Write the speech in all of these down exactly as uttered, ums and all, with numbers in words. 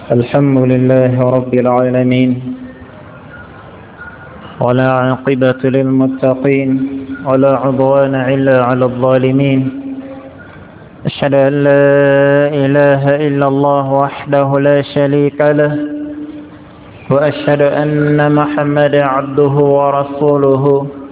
الحمد لله رب العالمين ولا عاقبة للمتقين ولا عدوان إلا على الظالمين. أشهد أن لا إله إلا الله وحده لا شريك له وأشهد أن محمدا عبده ورسوله.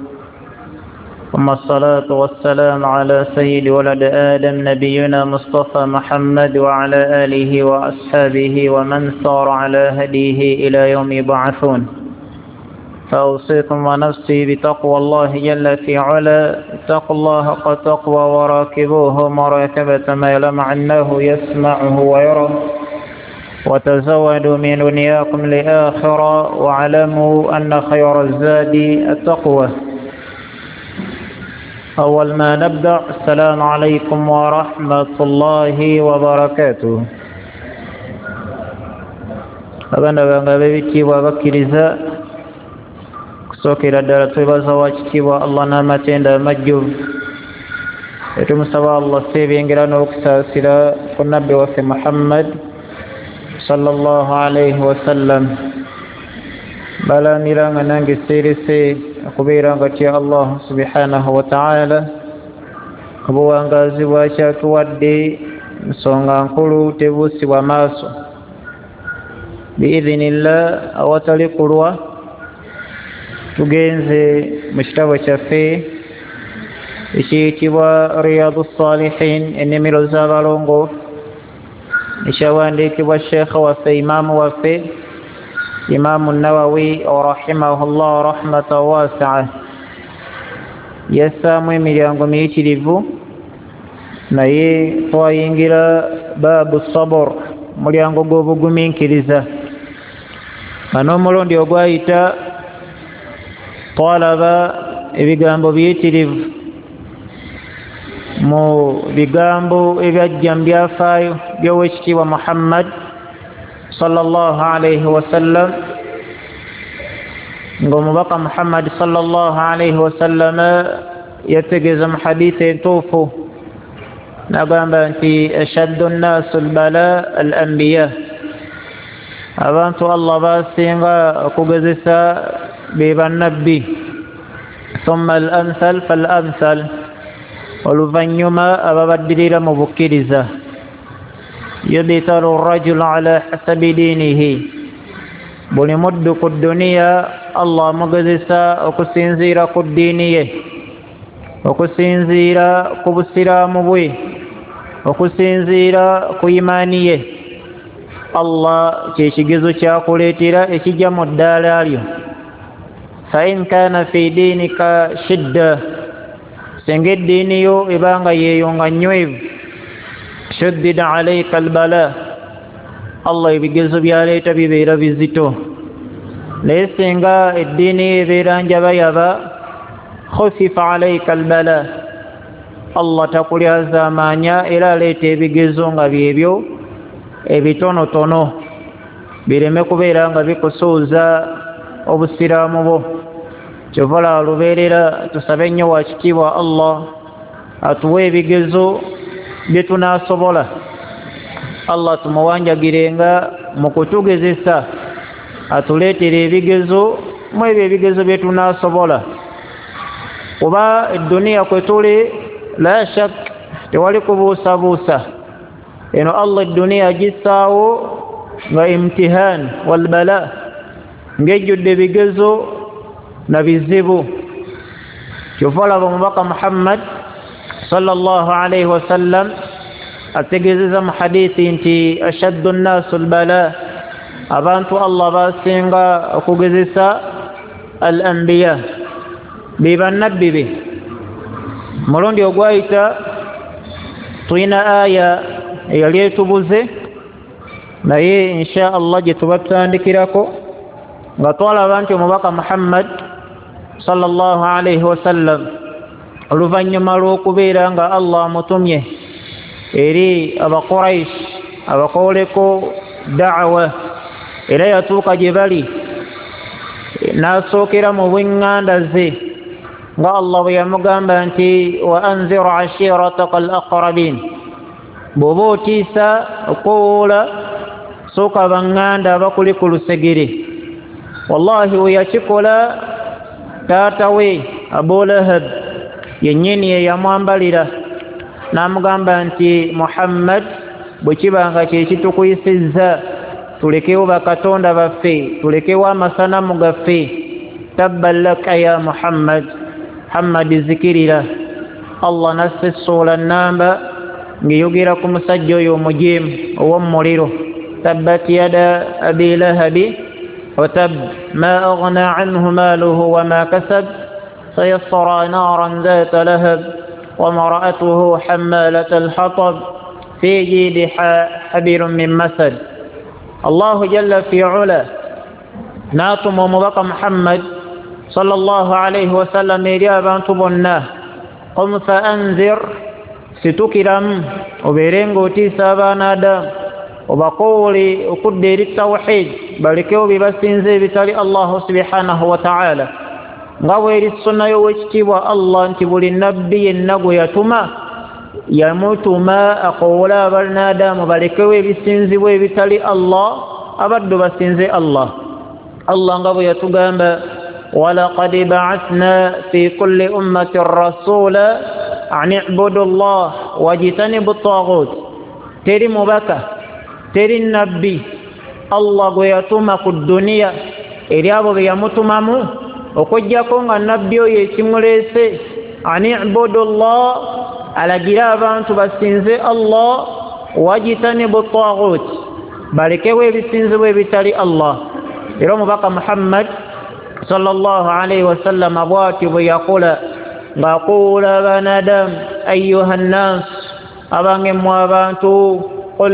ثم الصلاة والسلام على سيد ولد آدم نبينا مصطفى محمد وعلى آله وأصحابه ومن صار على هديه إلى يوم يبعثون. فأوصيكم ونفسي بتقوى الله جل في علا. اتقوا الله حق تقوى وراكبوه مراكبة ما لمعناه يسمعه ويره، وتزودوا من دنياكم لآخرة، واعلموا أن خير الزاد التقوى. أول ما نبدأ، السلام عليكم ورحمة الله وبركاته. abana bange ab'ebitiibwa abakkiriza kusookera ddala twebaza wa kitiibwa Allah n'amatenda amajjuvu, etumusaba Allah seebyengera n'okusaasira ku nabbi waffe Muhammad sallallahu alayhi wasallam. balanira nga nange seerese okubeera nga tya Allah subhanahu wa ta'ala obuwangazi bwakyatuwadde nsonga nkulu tebuusibwa maaso biidhinillah. awatali kulwa tugenze mu kitabo kyaffe ekiyitibwa Riyadu Salihin, ennimiro z'abalongoofu, ekyawandiikibwa sheekha waffe imaamu waffe Imaamu Nawawi rahimahullah rahmatan wasi'a. yassaamu emiryango miyitirivu, naye twayingira baabu sabr, mulyango gw'obugumiikiriza. nga n'omulundi ogwayita twalaba ebigambo biyitirivu mu bigambo ebyajja mu byafaayo by'owekitiibwa Muhammad sallallahu alayhi wasallam, ng'omubaka Muhammad sallallahu alayhi wasallam yategeeza mu hadiisi entuufu n'agamba nti ashaddu nnaasu albala al anbiya, abantu Allah basinga okugezesa be bannabbi, thumma al amthal fal amthal, oluvannyuma ababaddirira mu bukkiriza. yubtalu rajulu ala hasabi diinihi, buli muddu ku duniya Allah amugezesa okusinziira ku ddiini ye, okusinziira ku busiraamu bwe, okusinziira ku imaani ye. Allah kyekigezo kyakuleetera ekijja mu ddaala lyo. fa in kaana fi diinika shidda, singa eddiini yo ebanga yeeyo nga nnywevu, shuddida alayka albala, Allah ebigezo byaleeta bibeera bizito. naye singa eddiini ebeera njabayaba, khufifa alayka albala, Allah takulyaza amaanya era aleeta ebigezo nga byebyo ebitonotono, bireme kubeera nga bikusuuza obusiraamu bwo. kyovala lubeerera tusabe nnyo wa kitiibwa Allah atuwe ebigezo bye tunaasobola. Allah tumuwanjagirenga mu kutugezesa, atuleetere ebigezo mu ebyo ebigezo bye tunaasobola. kuba edduniya kwe tuli, la shak tewali kubuusabuusa. eno Allah edduniya gissaawo nga imtihaan wal bala, ng'ejjudde ebigezo na bizibu. kyova olaba omubaka Muhammad sallallahu alayhi wasallam ategeezeza mu hadiisi nti ashaddu nnaasu albala, abantu Allah basinga okugezesa al anbiya, be bannabbi be. mulundi ogwayita tuyina aya eyali etubuze, naye insha Allah gye tuba tutandikirako, nga twalaba nti omubaka Muhammad sallallahu alayhi wasallam oluvannyuma lw'okubeera nga Allah amutumye eri abaquraish abakooleko da'wa, era yatuuka gye bali n'asookera mu bw'eŋŋanda ze nga Allah bwe yamugamba nti wa anzir ashirataka al aqrabin, bw'oba otiisa okwowoola basooka banganda abakuli ku lusegere. Wallahi weyakikola taata we Abu Lahab yennyini yeyamwambalira n'amugamba nti Muhammad bwe kibanga kyekitukuyisizza tulekewo bakatonda baffe, tulekewo amasanamu gaffe. Tabban laka ya Muhammad, Muhammad zikirira. Allah nasse essula nnamba ng'eyogera ku musajja oyo omujeemu ow'omuliro. Tabbat yada abi lahabi wa tab ma aghna anhu maluhu wa ma kasab sayasra naran dhata lahab wa mar'atuhu hammalat al-hatab fi jidiha hablum min masad. Allahu jalla fi ula naatuma omubaka Muhammad sallallahu alayhi wa sallam eri abantu bonna, qum fa anzir, situkiramu obeere ng'otiisa abaana Adamu, obakoowole okudda eri tawhid, balekewo bye basinza ebitali Allahu subhanahu wa ta'ala. nga bw'eri sunna y'owekitiibwa Allah nti buli nabbi yenna gwe yatuma yamutuma akoowola abaana Adamu balekewo ebisinzibwa ebitali Allah, abaddu basinze Allah. Allah nga bwe yatugamba walaqad ba'athna fi kulli ummatin rasula an i'budu Allah wajtanibu at-taghut. Teri mubaka, teri nabbi Allah gwe yatuma ku duniya eri abo be yamutumamu okujjako nga nabbi oyo ekimuleese an i'budu Allah, alagira abantu basinze Allah, wajtanibu at-taghut, balekewo ebisinzibwa ebitali Allah. Era omubaka Muhammad sallallahu alayhi wa sallam bw'ati bwe yakola ng'akoowoola abaana Adamu, ayyuha nnaas, abange mmwe abantu, qul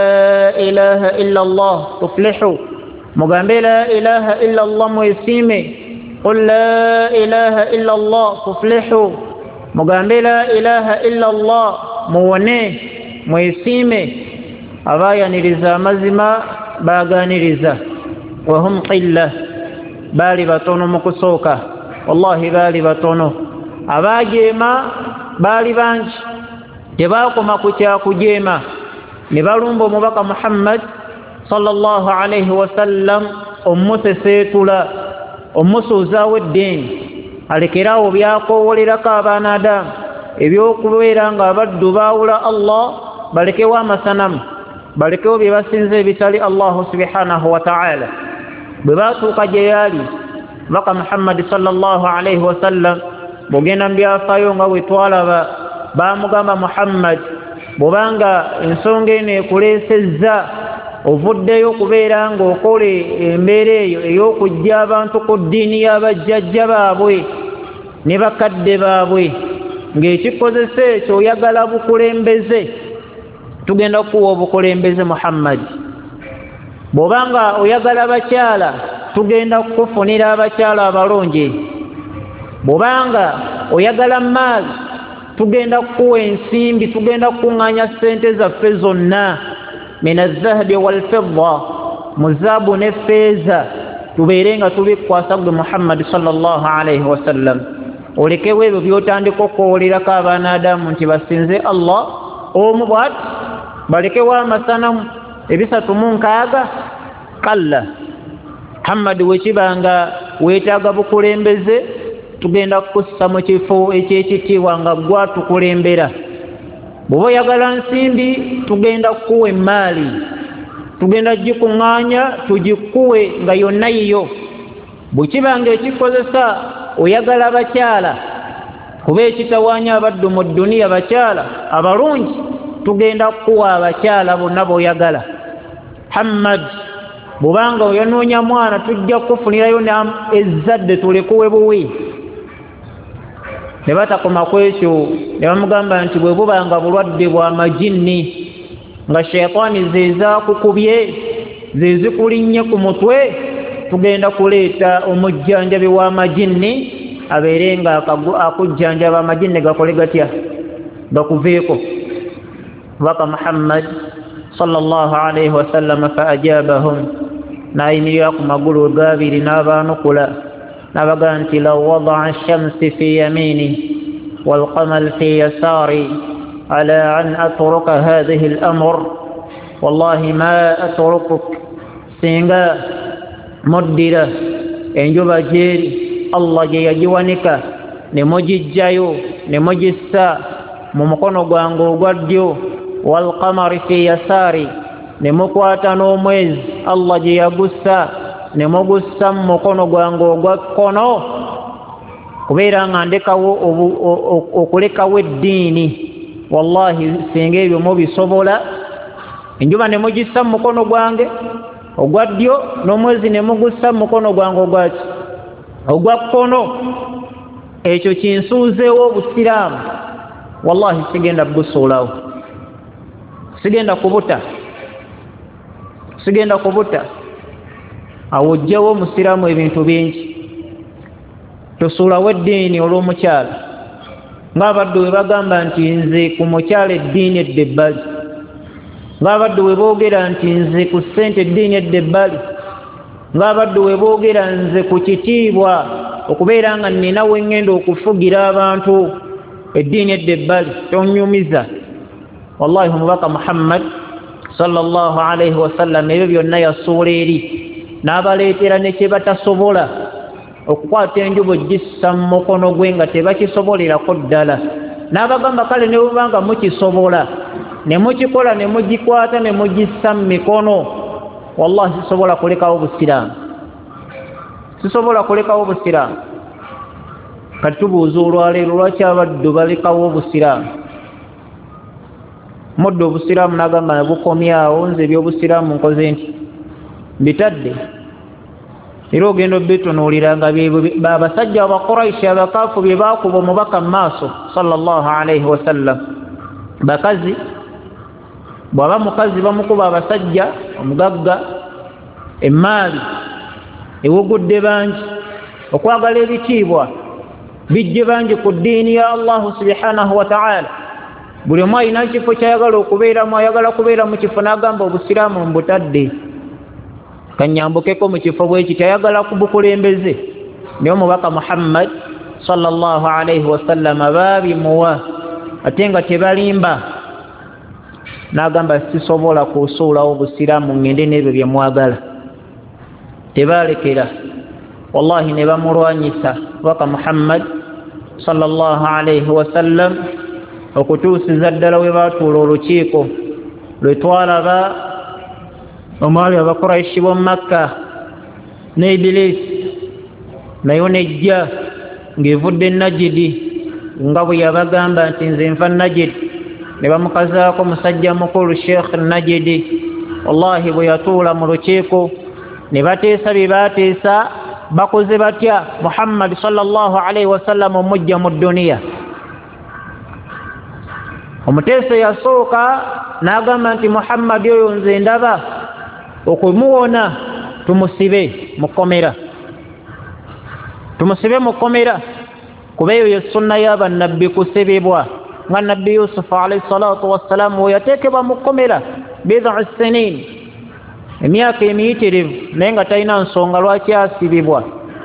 la ilaha illa Allah tuflihu, mugambe la ilaha illa Allah mwesiime. Qul la ilaha illa Allah tuflihu, mugambe la ilaha illa Allah muwone mwesiime. Abaayaniriza amazima baaganiriza, wahum qilla, baali batono mu kusooka, wallahi baali batono. Abaajeema baali bangi, tebaakoma ku kyakujeema, ne balumba omubaka Muhammad sallallahu alayhi wa sallam omuseseetula, omusuuzaawo eddiini, alekeraawo byakoowolerako abaana Adamu ebyokubeera nga abaddu baawula Allah, balekewo amasanamu, balekewo bye basinza ebitali Allahu subhanahu wa ta'ala. Bwe baatuuka gye yali baka Muhammad sallallahu alayhi wa sallam, bw'ogenda mu byafaayo nga bwe twalaba, baamugamba Muhammad, bw'obanga ensonga eno ekuleesezza ovuddeyo okubeera ng'okole embeera eyo ey'okujja abantu ku ddiini y'abajjajja baabwe ne bakadde baabwe, ng'ekikozesa ekyo oyagala bukulembeze, tugenda kukuwa obukulembeze Muhammad. Bw'obanga oyagala bakyala, tugenda kukufunira abakyala abalungi. Bw'obanga oyagala maali, tugenda kukuwa ensimbi, tugenda kukuŋŋaanya ssente zaffe zonna, mina zahabi wal fidda, mu zaabu ne ffeeza, tubeere nga tubikwasa gwe Muhammad sallallahu alayhi wa sallam. Olekewo ebyo by'otandika okwowolerako abaana Adamu nti basinze Allah omu bw'ati, balekewo amasanamu ebisatu mu nkaaga. Kalla, Muhammad wekibanga weetaaga bukulembeze, tugenda kukussa mu kifo eky'ekitiibwa nga gwa tukulembera. Bw'oba oyagala nsimbi, tugenda kukuwa emmaali, tugenda gikuŋŋaanya tugikuwe nga yonna yiyo. Bwe kibanga ekikozesa oyagala bakyala, kuba ekitawaanya abaddu mu dduniya bakyala abalungi, tugenda kukuwa abakyala bonna b'oyagala. Muhammad bw'obanga oyanoonya mwana, tujja kukufunirayo ezzadde tulekuwe buwi. Ne batakoma ku ekyo, ne bamugamba nti bwe bubanga bulwadde bwa majinni, nga shayitaani zezaakukubye, zezikulinnye ku mutwe, tugenda kuleeta omujjanjabi w'amajinni abeere nga akujjanjaba amajinni gakole gatya, gakuveeko. Baka Muhammad sallallahu alayhi wa sallam fa ajabahum, n'ayimirira ku magulu gaabiri n'abaanukula, n'abagamba nti law wada'a ash-shamsi fi yamini wal qamari fi yasari ala an atruka hadhihi al-amr wallahi ma atrukuk singa muddira enjuba jeri Allah je yajiwanika ne mujijjayo ne mujissa mu mukono gwange ogwa ddyo wal qamari fi yasari ne mukwata n'omwezi Allah je yagussa ne mugussa mu mukono gwange ogwa kkono kubeera nga ndekawo okulekawo eddiini wallahi singa ebyo mubisobola enjuba ne mugissa mu mukono gwange ogwa ddyo n'omwezi ne mugussa mu mukono gwange ogwaki ogwa kkono ekyo kinsuuzeewo obusiraamu wallahi sigenda busuulawo sigenda kubuta sigenda kubuta awo ojjawo omusiraamu ebintu bingi tosuulawo eddiini olw'omukyala ng'abaddu we bagamba nti nze ku mukyala eddiini edda ebbali ng'abaddu we boogera nti nze ku ssente eddiini edda ebbali ng'abaddu we boogera nze ku kitiibwa okubeera nga nnina we ŋŋenda okufugira abantu eddiini edda ebbali tonyumiza wallahi omubaka Muhammad sallallahu alaihi wasallam ebyo byonna yasuula eri n'abaleetera ne kye batasobola okukwata enjuba ogissa mu mukono gwe nga tebakisobolerako ddala n'abagamba kale ne bubanga mukisobola ne mukikola ne mugikwata ne mugissa mu mikono wallahi sisobola kulekawo busiraamu sisobola kulekawo busiraamu kati tubuuza olwaleero lwaki abaddu balekawo obusiraamu mudde obusiraamu n'agamba nabukomyawo nze ebyobusiraamu nkoze nti bitadde era ogenda obitunuulira nga abasajja abakuraishi abakaafu bye baakuba omubaka mu maaso sallallahu alaihi wasallam bakazi bw'aba mukazi bamukuba abasajja omugagga emmaali ewugudde bangi okwagala ebitiibwa bijje bangi ku ddiini ya Allahu subhanahu wa ta'ala buli omu alina ekifo kyayagala okubeeramu ayagala kubeera mu kifo n'agamba obusiraamu mbutadde kanyambukeko mu kifo bweki tayagala kubukulembeze naye omubaka Muhammad sallallahu alaihi wasallam baabimuwa ate nga tebalimba n'agamba sisobola kusuulawo obusiraamu ngende n'ebyo bye mwagala tebaalekera wallahi ne bamulwanyisa omubaka Muhammad sallallahu alaihi wasallam okutuusiza ddala we baatuula olukiiko lwe twalaba omwali abakuraishi b'omu Makka ne Ibilisi nayo nejja ng'evudde e Najidi nga bwe yabagamba nti nze nva Najidi ne bamukazaako musajja mukulu Sheikh Najidi wallahi bwe yatuula mu lukiiko ne bateesa bye baateesa bakoze batya Muhammad sallallahu alaihi wasallam omujja mu dduniya omuteesa yasooka n'agamba nti Muhammad oyo nze ndaba okumuwona tumusibe mu kkomera tumusibe mu kkomera kuba eyo ye sunna y'abannabbi kusibibwa nga nabbi Yusufu alayhi salatu wassalamu we yateekebwa mu kkomera bid'a sinin emyaka emiyitirivu naye nga talina nsonga lwaki asibibwa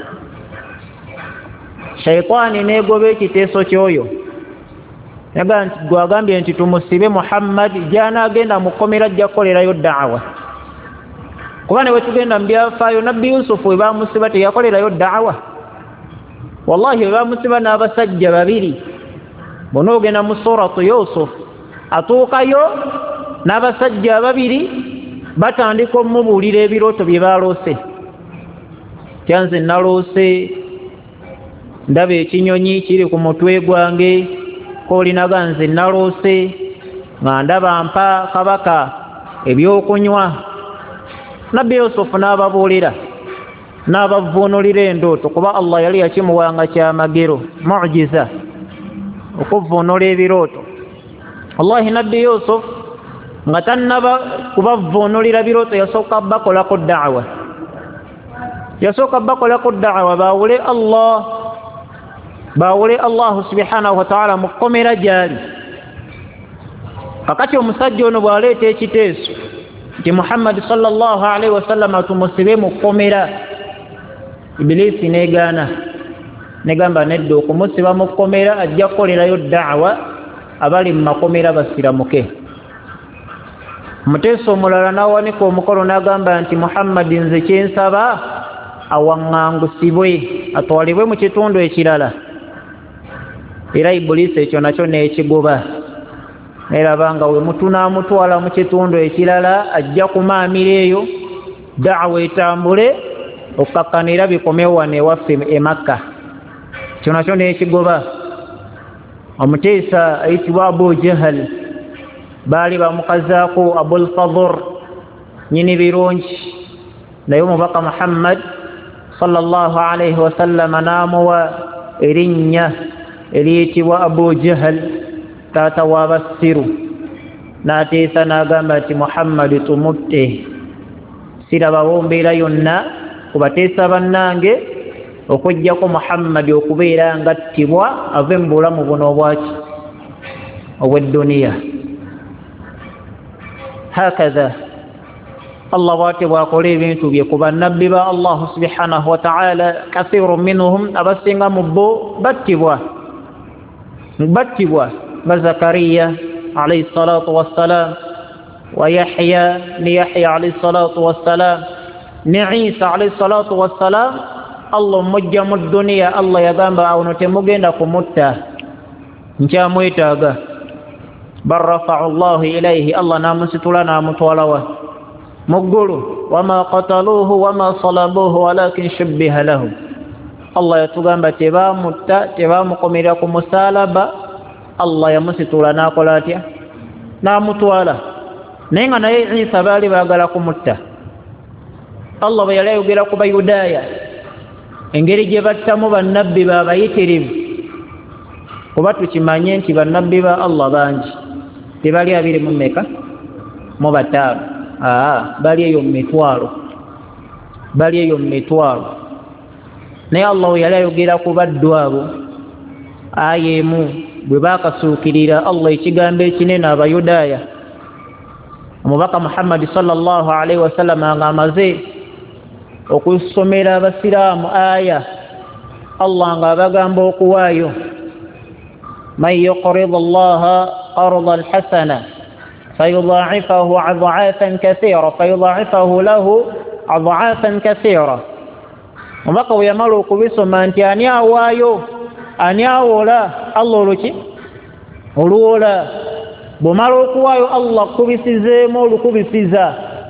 shaitaani n'egoba ekiteeso ky'oyo yaga nti gwagambye nti tumusibe Muhammad gy'anaagenda mu kkomera ajja kukolerayo da'wa kuba ne wetugenda mu byafaayo nabbi Yusufu we baamusiba teyakolerayo da'wa wallahi we baamusiba n'abasajja babiri bonoogenda mu suratu Yusuf atuukayo n'abasajja babiri batandika omubuulira ebirooto bye baloose kyanze naloose ndaba ekinyonyi kiri ku mutwe gwange koolinaga nze naloose nga ndaba mpa kabaka ebyokunywa nabbi Yusufu n'ababuulira n'abavuunulira endooto kuba Allah yali yakimuwanga kyamagero mu'jiza okuvuunula ebirooto wallahi nabbi Yusuf nga tannaba kubavuunulira birooto yasooka bakolako da'wa yasooka bakolako da'wa baawule Allah baawule Allah subhanahu wa ta'ala mu kkomera gyali kakati omusajja ono bw'aleeta ekiteeso nti Muhammad sallallahu alaihi wasallam tumusibe mu kkomera Ibilisi n'egaana negamba nedda okumusiba mu kkomera ajja kukolerayo da'wa abali mu makomera basiramuke Muteesa omulala n'awanika omukolo n'agamba nti Muhammadi nze kyensaba awaŋŋangusibwe atwalibwe mu kitundu ekirala. Era Ibuliisi ekyo nakyo n'ekigoba. Neraba nga we mutunaamutwala mu kitundu ekirala ajja kumaamira eyo da'wa etambule okukakkanira bikomewo wano ewaffe e Makka. Kyo nakyo n'ekigoba. Omuteesa ayitibwa Abu Jahal baali bamukazaako Abul Fadhr nyini birungi, naye omubaka Muhammad sallallahu alayhi wa sallam n'amuwa erinnya eriyitibwa Abu Jahal taata w'abasiru. N'ateesa n'agamba nti Muhammad tumutte, sirabawo mbeera yonna ku bateesa bannange okujjako Muhammad okubeera ngattibwa ave mu bulamu buno obwaki obw'edduniya. Hakaza Allah bw'ate bw'akola ebintu bye ku bannabbi ba Allah subhanahu wa ta'ala, kathirun minhum abasinga mu bo battibwa battibwa ba Zakariya alayhi salatu wassalam, wa Yahya ni Yahya alayhi salatu wassalam, ni Isa alayhi salatu wassalam. Allah mujja mu dduniya Allah yagamba awo temugenda kumutta, nkyamwetaaga. Bal rafa'u Allahu ilayhi, Allah namusitula namutwalawa mu ggulu. Wama qataluuhu wama salabuuhu walakin shubbiha lahu. Allah yatugamba tebamutta, tebamukomera ku musalaba. Allah yamusitula n'akola atya? N'amutwala. Naye nga naye Isa baali baagala kumutta. Allah bwe yali ayogera ku Bayudaaya engeri gye battamu bannabbi baabayitirivu, kuba tukimanye nti bannabbi ba Allah bangi, tebali abiri mu mmeka mu bataano. Aa, bali eyo mu mitwalo, bali eyo mu mitwalo. Naye Allah we yali ayogera ku baddu abo aya emu bwe baakasuukirira Allah ekigambo ekinene Abayudaaya, omubaka Muhammad sallallahu alaihi wasallam nga amaze okusomera abasiraamu aya Allah nga abagamba okuwaayo man yuqridu Allaha qardan hasana fayudaa'ifahu ad'aafan kathiira fayudaa'ifahu lahu ad'aafan kathiira. Omubaka we yamala okubisoma nti ani awaayo, ani awola Allah oluki oluwola. Bw'omala okuwaayo Allah kubisizeemu olukubisiza.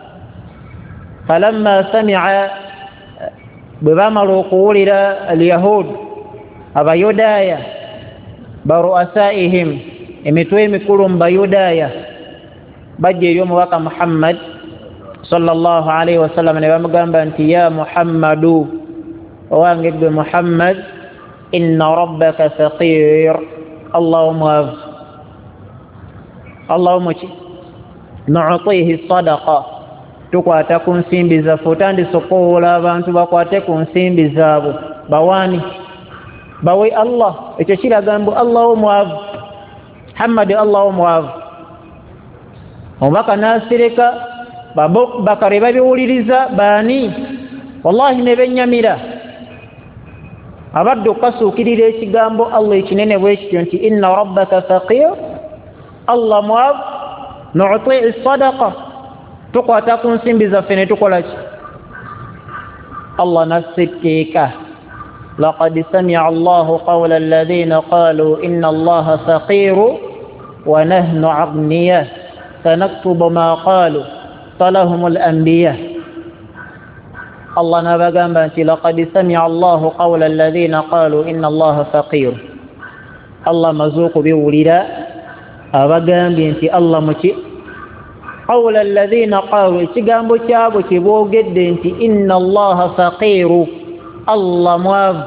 Falamma sami'a, bwe baamala okuwulira al-Yahud Abayudaaya baru'asaihim, emitwe emikulu mu Bayudaaya bajja eri omubaka Muhammad sallallahu alaihi wasallam ne bamugamba nti ya Muhammadu, owange ggwe Muhammad, inna rabbaka faqir. Allahumma Allahumma ki nu'tihi sadaqa, tukwata ku nsimbi zaffe. Otandise okwowola abantu bakwate ku nsimbi zaabwe bawaani bawe Allah. Ekyo kiraga mbu Allah omwavu, Muhammad Allah omwavu. Omubaka n'asireka, bakare babiwuliriza baani, wallahi ne bennyamira. Abadde okukasuukirira ekigambo Allah ekinene bwe kityo nti inna rabbaka faqir, Allah mwavu, nu'tihi sadaqa, tukwata ku nsimbi zaffe ne tukola ki? Allah nasseteeka, laqad sami'a Allahu qawla alladhina qalu inna Allaha faqiru wa nahnu aghniya sanaktubu ma qalu talahum al-anbiya. Allah nabagamba nti laqad sami'a Allahu qawla alladhina qalu inna Allaha faqiru. Allah mazuuku biwulira abagambye nti Allah muki qawla alladhina qalu, ekigambo kyabo kye boogedde nti inna Allaha faqiru, Allah mwavu,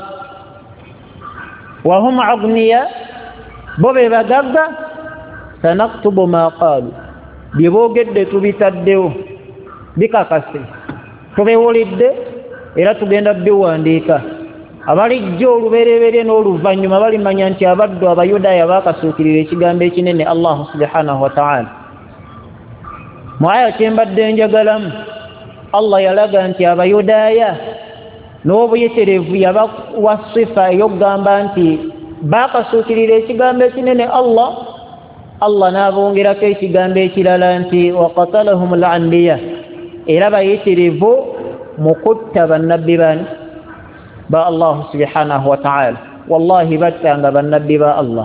wa hum aghniya, bo be bagagga. Sanaktubu ma qalu, bye boogedde tubitaddewo bikakase, tubiwulidde era tugenda biwandiika. Abalijja olubereberye n'oluvannyuma balimanya nti abaddu Abayudaaya baakasuukirira ekigambo ekinene Allah subhanahu wa ta'ala. Mu aya kyembadde njagalamu, Allah yalaga nti Abayudaaya n'obuyeterevu yabawa sifa ey'okugamba nti baakasuukirira ekigambo ekinene Allah, Allah n'abongerako ekigambo ekirala nti waqatalahum al-anbiya era bayitirivu mu kutta bannabbi bani ba Allah subhanahu wa ta'ala. Wallahi battanga bannabbi ba Allah,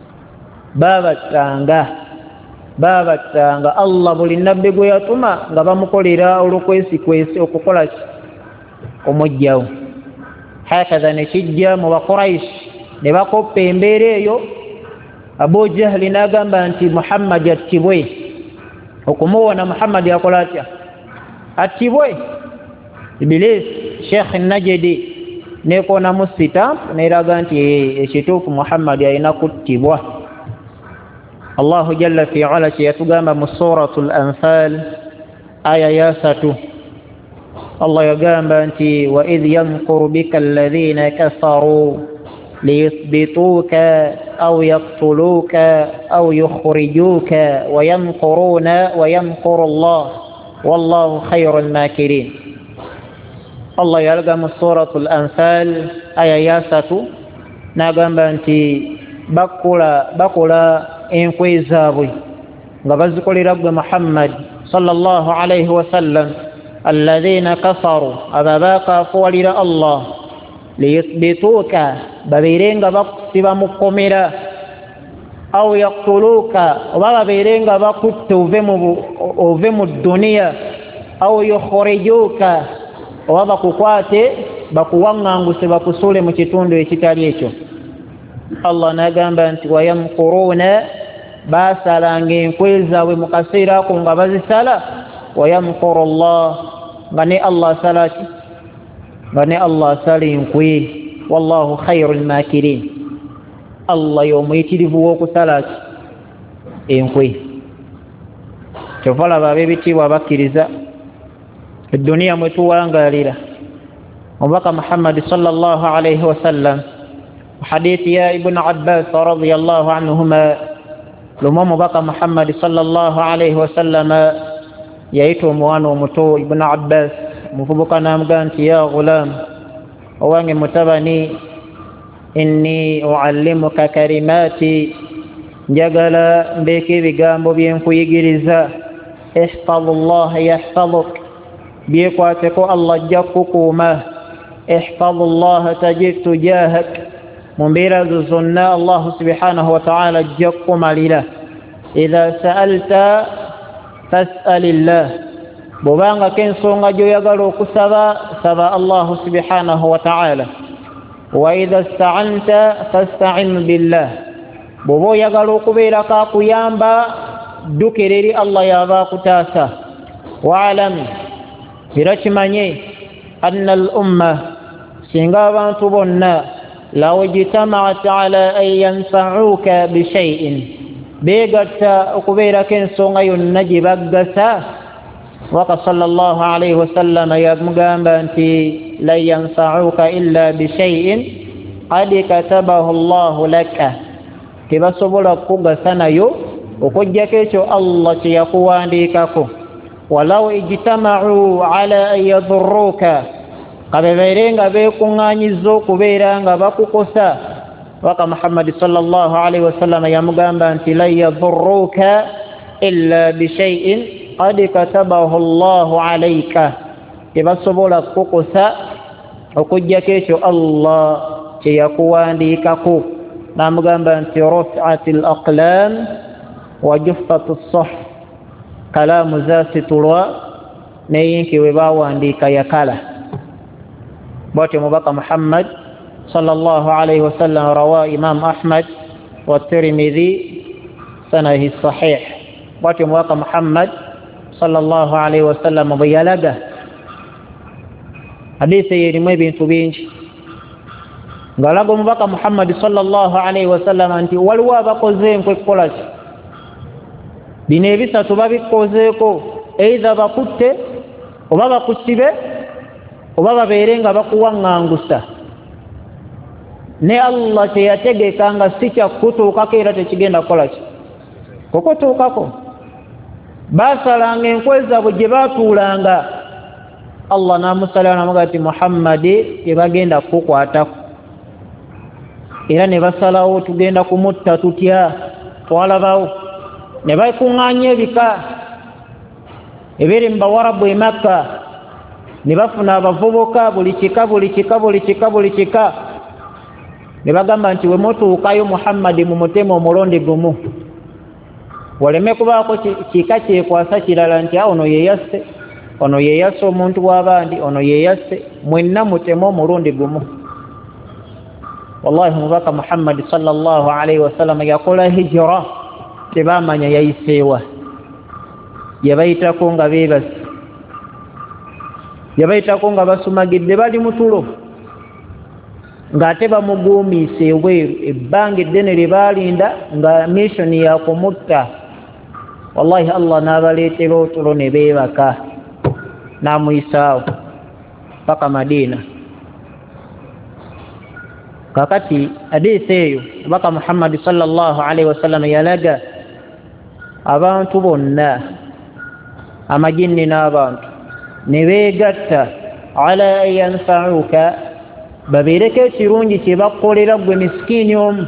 babattanga babattanga Allah buli nabbi gwe yatuma nga bamukolera olukwesikwesi okukola omujjawo. Hakadha nekijja mu Baquraish ne bakoppa embeera eyo. Abu Jahli n'agamba nti Muhammad attibwe. Okumuwona Muhammad yakola atya? Attibwe. Iblis Sheikh Najdi nekona musita neraga nti ekituufu Muhammad alina kuttibwa. Allahu jalla fi ala yatugamba mu suratul Anfal aya ya satu. Allah yagamba nti wa idh yamkuru bika alladhina kafaru liyuthbituka aw yaqtuluka aw yukhrijuka wa yamkuruna wa yamkuru Allah wallahu khayrul makirin. Allah yalaga mu suratul Anfal aya ya satu nagamba nti bakula bakula enkwe zaabwe nga bazikolera gwe Muhammad sallallahu alayhi wa sallam alladhina kafaru ababaka fuwalira Allah liyuthbituka babirenga bakusiba mukomera au yaqtuluka babirenga bakutte ove mu ove mu dunia au yukhrijuka oba kukwate bakuwanganguse bakusule mu kitundu ekitali ekyo. Allah nagamba nti wayamkuruna basalanga enkwe zaabwe mu kaseera ako nga bazisala wayamkuru Allah nga ne Allah salati nga ne Allah sali enkwe wallahu khayrul makirin. Allah y'omuyitirivu w'okusala enkwe. Kyovala babebitiibwa bakkiriza الدنيا متوانغاليرا وبقى محمد صلى الله عليه وسلم وحديث يا ابن عباس رضي الله عنهما لما بقى محمد صلى الله عليه وسلم يأتوا موانو متو ابن عباس مفبقى نامغانت يا غلام واني متبني إني أعلمك كلماتي جغل بيكي بيغامبو بينكو يجرزا احفظ الله يحفظك بيقواتكو الله جاكوكوما احفظ الله تجد تجاهك مبيرز الزناء الله سبحانه وتعالى جاكوما لله إذا سألت فاسأل الله ببانغا كنسونغا جو يغلو كسبا سبا الله سبحانه وتعالى وإذا استعنت فاستعن بالله ببو يغلو كبيركا قيامبا دكريري الله يابا كتاسا وعلم birachimanye anna al-umma singa abantu bonna law ijtama'at ala an yanfa'uka bi shay'in begata okubera kensonga yonna gibaggasa waka sallallahu alayhi wasallam yamugamba nti la yanfa'uka illa bi shay'in qad katabahu Allah laka tibasobola kugasa nayo okujjako ekyo Allah kyeyakuwandiikako. ولو اجتمعوا على أن يضروك قبيرين بيكونغانيزو كبيران باكوكوسا وقى محمد صلى الله عليه وسلم يمغان بانت لا يضروك إلا بشيء قد كتبه الله عليك تبصبولا كوكوسا وكجاكيشو الله تيكوان ديكاكو نمغان بانت رفعت الأقلام وجفت الصحف kalamu zasitulwa neyinki webawandiika yakala. Bwatyo mubaka Muhammad sallallahu alayhi wasallam rawa Imam Ahmad wa Tirmidhi sanahi sahih. Bwatyo mubaka Muhammad sallallahu alayhi wasallam bweyalaga hadithi yerimu ebintu bingi ngalaga mubaka Muhammad sallallahu alayhi wasallam nti waliwo abakoze enkwe kukola ki bino ebisatu babikozeeko either bakutte oba bakusibe oba babeere nga bakuwaŋŋangusa ne Allah teyategeka nga si kyakutuukako era tekigenda kukola ki kukutuukako. Baasalanga enkwe zaabwe gye baatuulanga Allah n'amusala n'amuga ati Muhammadi tebagenda kukukwatako era ne basalawo tugenda kumutta tutya twalabawo ne bakuŋŋaanya ebika ebiri mu bawarabu e Makka ne bafuna abavubuka buli kika buli kika buli kika buli kika ne bagamba nti we mutuukayo Muhammadi mu mutema omulundi gumu waleme kubaako kika kyekwasa kirala nti ono yeyasse ono yeyasse omuntu w'abandi ono yeyasse mwenna mutema omulundi gumu. Wallahi mubaka Muhammad sallallahu alaihi wasallam yakola hijra tebamanya yayiseewa yabayitako nga beebase yabayitako nga basumagidde bali mutulo ng'ate bamuguumiisa ebweru ebbanga eddene lye baalinda nga missoni ya kumutta. Wallahi Allah n'abaleetera otulo ne beebaka n'amuyisaawo paka Madina. Kakati hadiisi eyo Mubaka Muhammad sallallahu alaihi wasallam yalaga abantu bonna amajinni n'abantu ne beegatta ala an yanfa'uka babeereko ekirungi kye bakolera gwe miskiini omu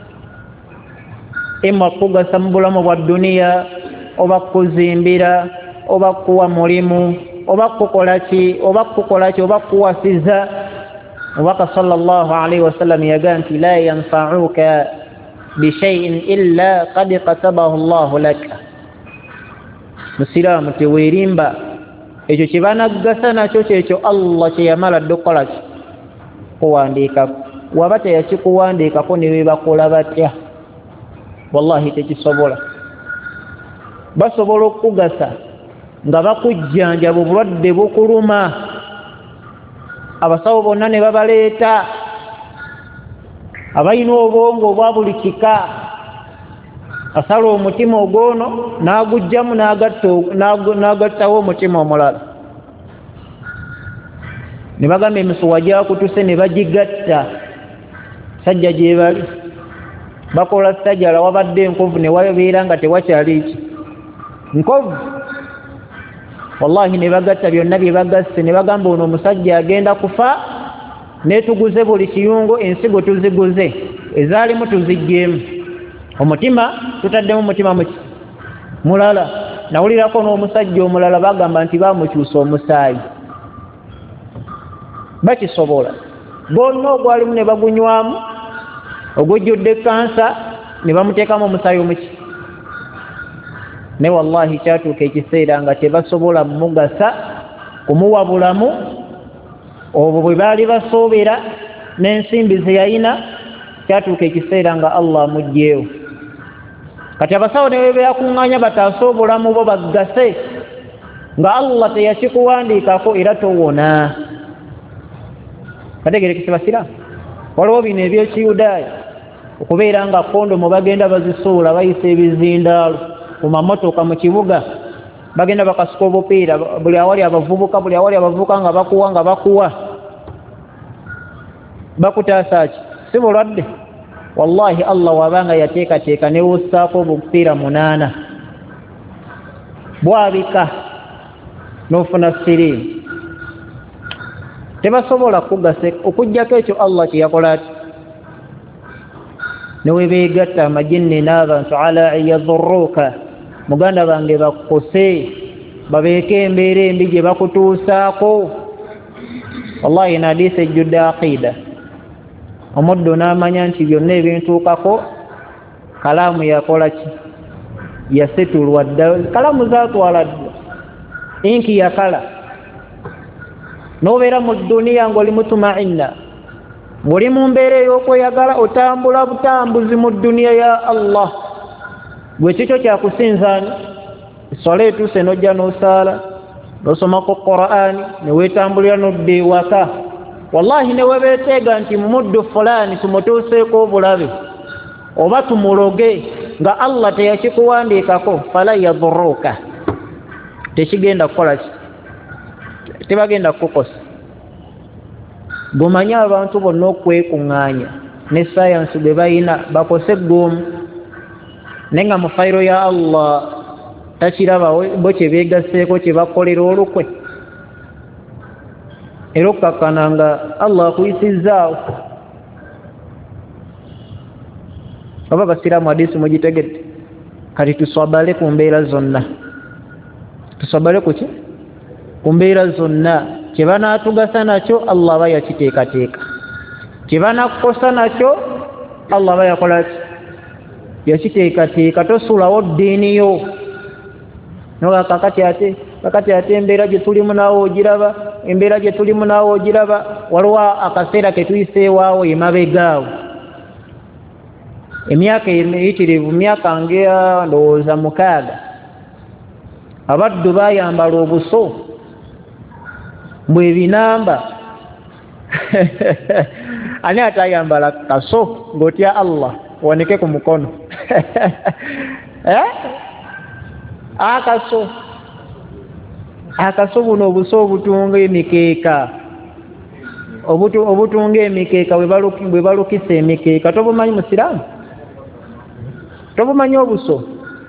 imma kugasa mu bulamu bwa duniya oba kuzimbira oba kuwa mulimu oba kukola ki oba kukola ki oba kuwasiza. Mubaka sallallahu alaihi wasallam yagaa nti la yanfa'uka bishay'in illa qad katabahu Allahu laka. Musiraamu teweerimba ekyo kye banagasa nakyo kyekyo Allah kye yamala ddokola ki kuwandiika waba teyakikuwandiikako ne bebakola batya wallahi tekisobola. Basobola okugasa nga bakujjanjaba obulwadde bukuluma abasawo bonna ne babaleeta abalina obwongo obwa buli kika asala omutima ogwono n'agujjamu n'agattawo omutima omulala ne bagamba emisuwa gyakutuse ne bagigatta sajja gye bali bakola sajjala wabadde enkovu ne wabeera nga tewakyali ki nkovu. Wallahi ne bagatta byonna bye bagasse ne bagamba ono omusajja agenda kufa ne tuguze buli kiyungo ensigo tuziguze ezaalimu tuziggyemu omutima tutaddemu omutima muki mulala. Nawulirako n'omusajja omulala bagamba nti bamukyusa omusaayi bakisobola bonna ogwalimu ne bagunywamu ogujjudde kansa ne bamuteekamu omusaayi omuki ne wallahi kyatuuka ekiseera nga tebasobola mugasa kumuwa bulamu obwo bwe baali basoobera n'ensimbi ze yalina. Kyatuuka ekiseera nga Allah amugyewo kati abasawo ne bebeyakuŋŋaanya bataase obulamu bo baggase nga Allah teyakikuwandiikako era towona. Kategerekese basiraamu waliwo bino ebyekiyudaaya okubeera nga kondomu bagenda bazisuula bayisa ebizindaalo ku mamotoka mu kibuga bagenda bakasuka obupiira buli awali abavubuka buli awali abavubuka nga bakuwa nga bakuwa bakutaasa ki si bulwadde. Wallahi Allah wabanga yateekateeka ne wussaako obupiira munaana bwabika n'ofuna siriimu tebasobola kugasa okuggyako ekyo Allah kye yakola ati ne webeegatta amajinni n'abantu ala an yadurruka muganda bange bakukose babeeko embeera embi gye bakutuusaako. Wallahi na hadiisi ejjudde aqiida omuddo n'amanya nti byonna ebintuukako kalaamu yakola ki yasetulwa dda kalaamu zaatwala dda inki yakala n'obeera mu duniya ng'oli mutumainna ng'oli mu mbeera ey'okweyagala otambula butambuzi mu duniya ya Allah gwe kikyo kyakusinzaani eswala etuuse n'ojja n'osaala n'osomako Qur'ani ne weetambulira n'odda ewaka. Wallahi ne webeeteega nti mu muddu fulaani tumutuuseeko obulabe oba tumuloge nga Allah teyakikuwandiikako fala yadurruka tekigenda kukola ki tebagenda kukosa. Gumanye abantu bonna okwekuŋŋaanya ne sayansi bwe bayina bakose gumu naye nga mu fayiro ya Allah takiraba bo kye beegaseeko kye bakolera olukwe era okkakkana nga Allah akuyisizzaawo. Oba basiraamu hadiisi mugitegedde kati tuswabale ku mbeera zonna tuswabale ku ki ku mbeera zonna kye banaatugasa nakyo Allah aba yakiteekateeka kye banakukosa nakyo Allah aba yakola ki yakiteekateeka tosulawo ddiini yo noga kakati ate kakati ate embeera gye tulimu naawe ogiraba embeera gye tulimu naawe ogiraba waliwo akaseera ke tuyiseewaawo emabegaawo emyaka eyitirivu myaka nga ndowooza mukaaga abaddu baayambala obuso mbwe binamba ani atayambala kaso ng'otya Allah wanike ku mukono eh akaso akaso buno obuso obutunga emikeeka obutu obutunga emikeeka bwe balukisa emikeeka tobumanyi musiraamu tobumanyi obuso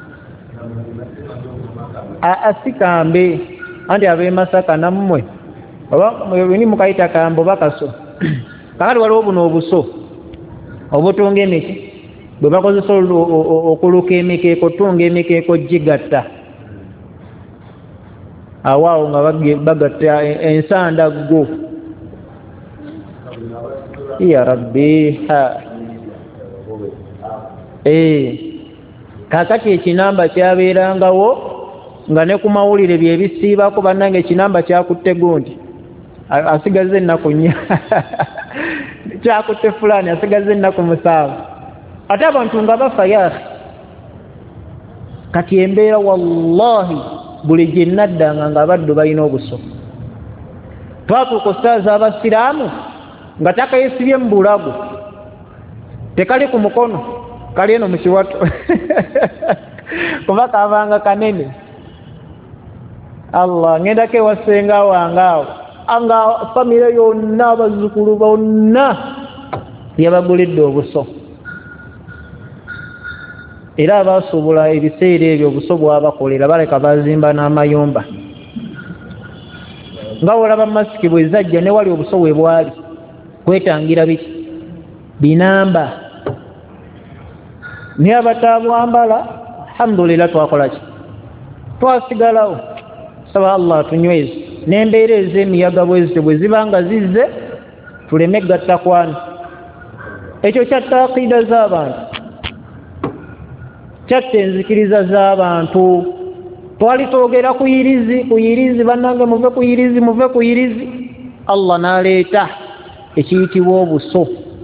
asikambe anti ab'e Masaka nammwe oba ni mukayita kambo bakaso kakati waliwo buno obuso obutunga emikeeka bwe bakozesa okuluka emikeeka otunga emikeeka gigatta awaawo nga bagatta ensanda go ya rabbi ha eh kakati ekinamba kyabeerangawo nga ne ku mawulire bye bisiibako bannange ekinamba kyakutte gundi asigaze ennaku nnya kyakutte fulani asigaze ennaku musanvu ate abantu nga bafa yaakhi kati embeera wallahi buli gye naddanga nga abaddu balina obuso twatuuka ostaazi abasiraamu nga takayesibye mu bulago tekali ku mukono kali eno mu kiwato kuba kabanga kanene Allah ngendako ewasenga wange awo anga famire yonna abazzukulu bonna yabagulidde obuso era abasuubula ebiseera ebyo obuso bwabakolera baleka bazimba n'amayumba nga olaba masiki bwe zajja ne wali obuso bwe bwali kwetangira biki binamba naye abatabwambala alhamdulillah twakola ki twasigalawo saba Allah tunyweze n'embeera ez'emiyaga bwezityo bwe ziba nga zizze tuleme gatta kwani ekyo kyatta aqiida z'abantu kyatta enzikiriza z'abantu twali twogera ku yirizi ku yirizi bannange muve ku yirizi muve ku yirizi Allah n'aleeta ekiyitibwa obuso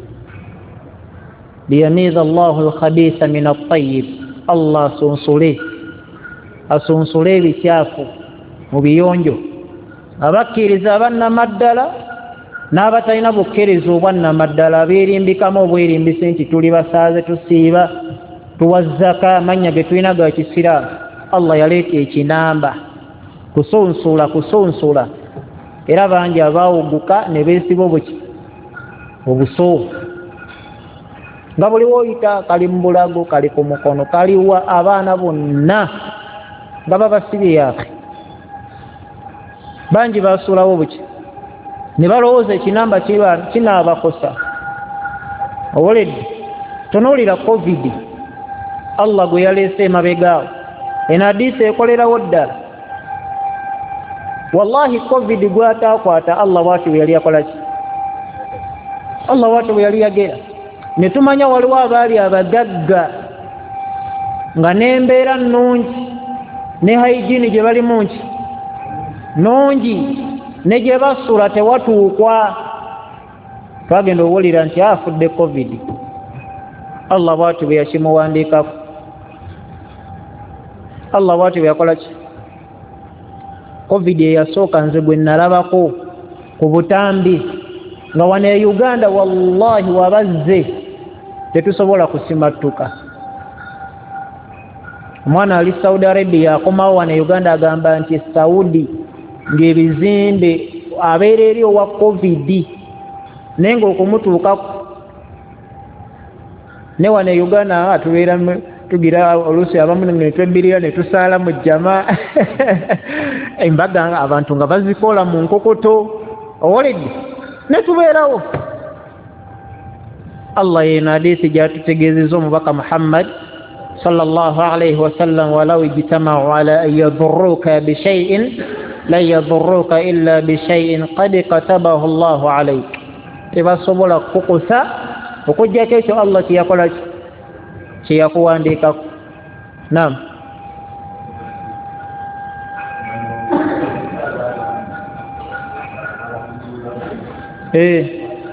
liyamiza Allahu al-khabitha min at-tayyib Allah asunsule asunsule ebikyafu mu biyonjo abakkiriza abannamaddala n'abatalina bukkiriza obwannamaddala abeerimbikamu obwerimbise nti tuli basaaze tusiiba tuwazzaka amanya ge tulina ga kisiraamu Allah yaleeta ekinamba kusunsula kusunsula era bangi abaawuguka ne beesiba obuki obuso nga buli woyita kali mu bulago kali ku mukono kaliwa abaana bonna nga babasibye yaakhe bangi basuulawo buki ne balowooza ekinamba kinaabakosa owoledde tonuulira covid Allah gwe yaleese emabegaawo eno hadiisi ekolerawo ddala wallahi covid gwataakwata Allah bwati bwe yali akola ki Allah bwati bwe yali yagera ne tumanya waliwo abaali abagagga nga n'embeera nnungi ne hygiene gye balimu nki nungi ne gye basula tewatuukwa twagenda owulira nti afudde covid Allah bwati bwe yakimuwandiikako Allah bwati bwe yakola ki covid eyasooka nze gwe nalabako ku butambi nga wano e Uganda wallahi wabazze tetusobola kusimattuka omwana ali Saudi Arabia akomawo wano e Uganda agamba nti Saudi ng'ebizimbe abeera eri owa covid naye ng'okumutuukako ne wano e Uganda atubeera tugira oluusi abamu ne twebbirira ne tusaala mu jama embaga abantu nga bazikola mu nkokoto owoledde ne tubeerawo Allah yena hadiisi gyatutegeezezza omubaka Muhammad صلى الله عليه وسلم ولو اجتمعوا على أن يضروك بشيء لن يضروك إلا بشيء قد كتبه الله عليك إذا صبر كوكسا وكجا كيشو الله تيقول تيقول عندك نعم eh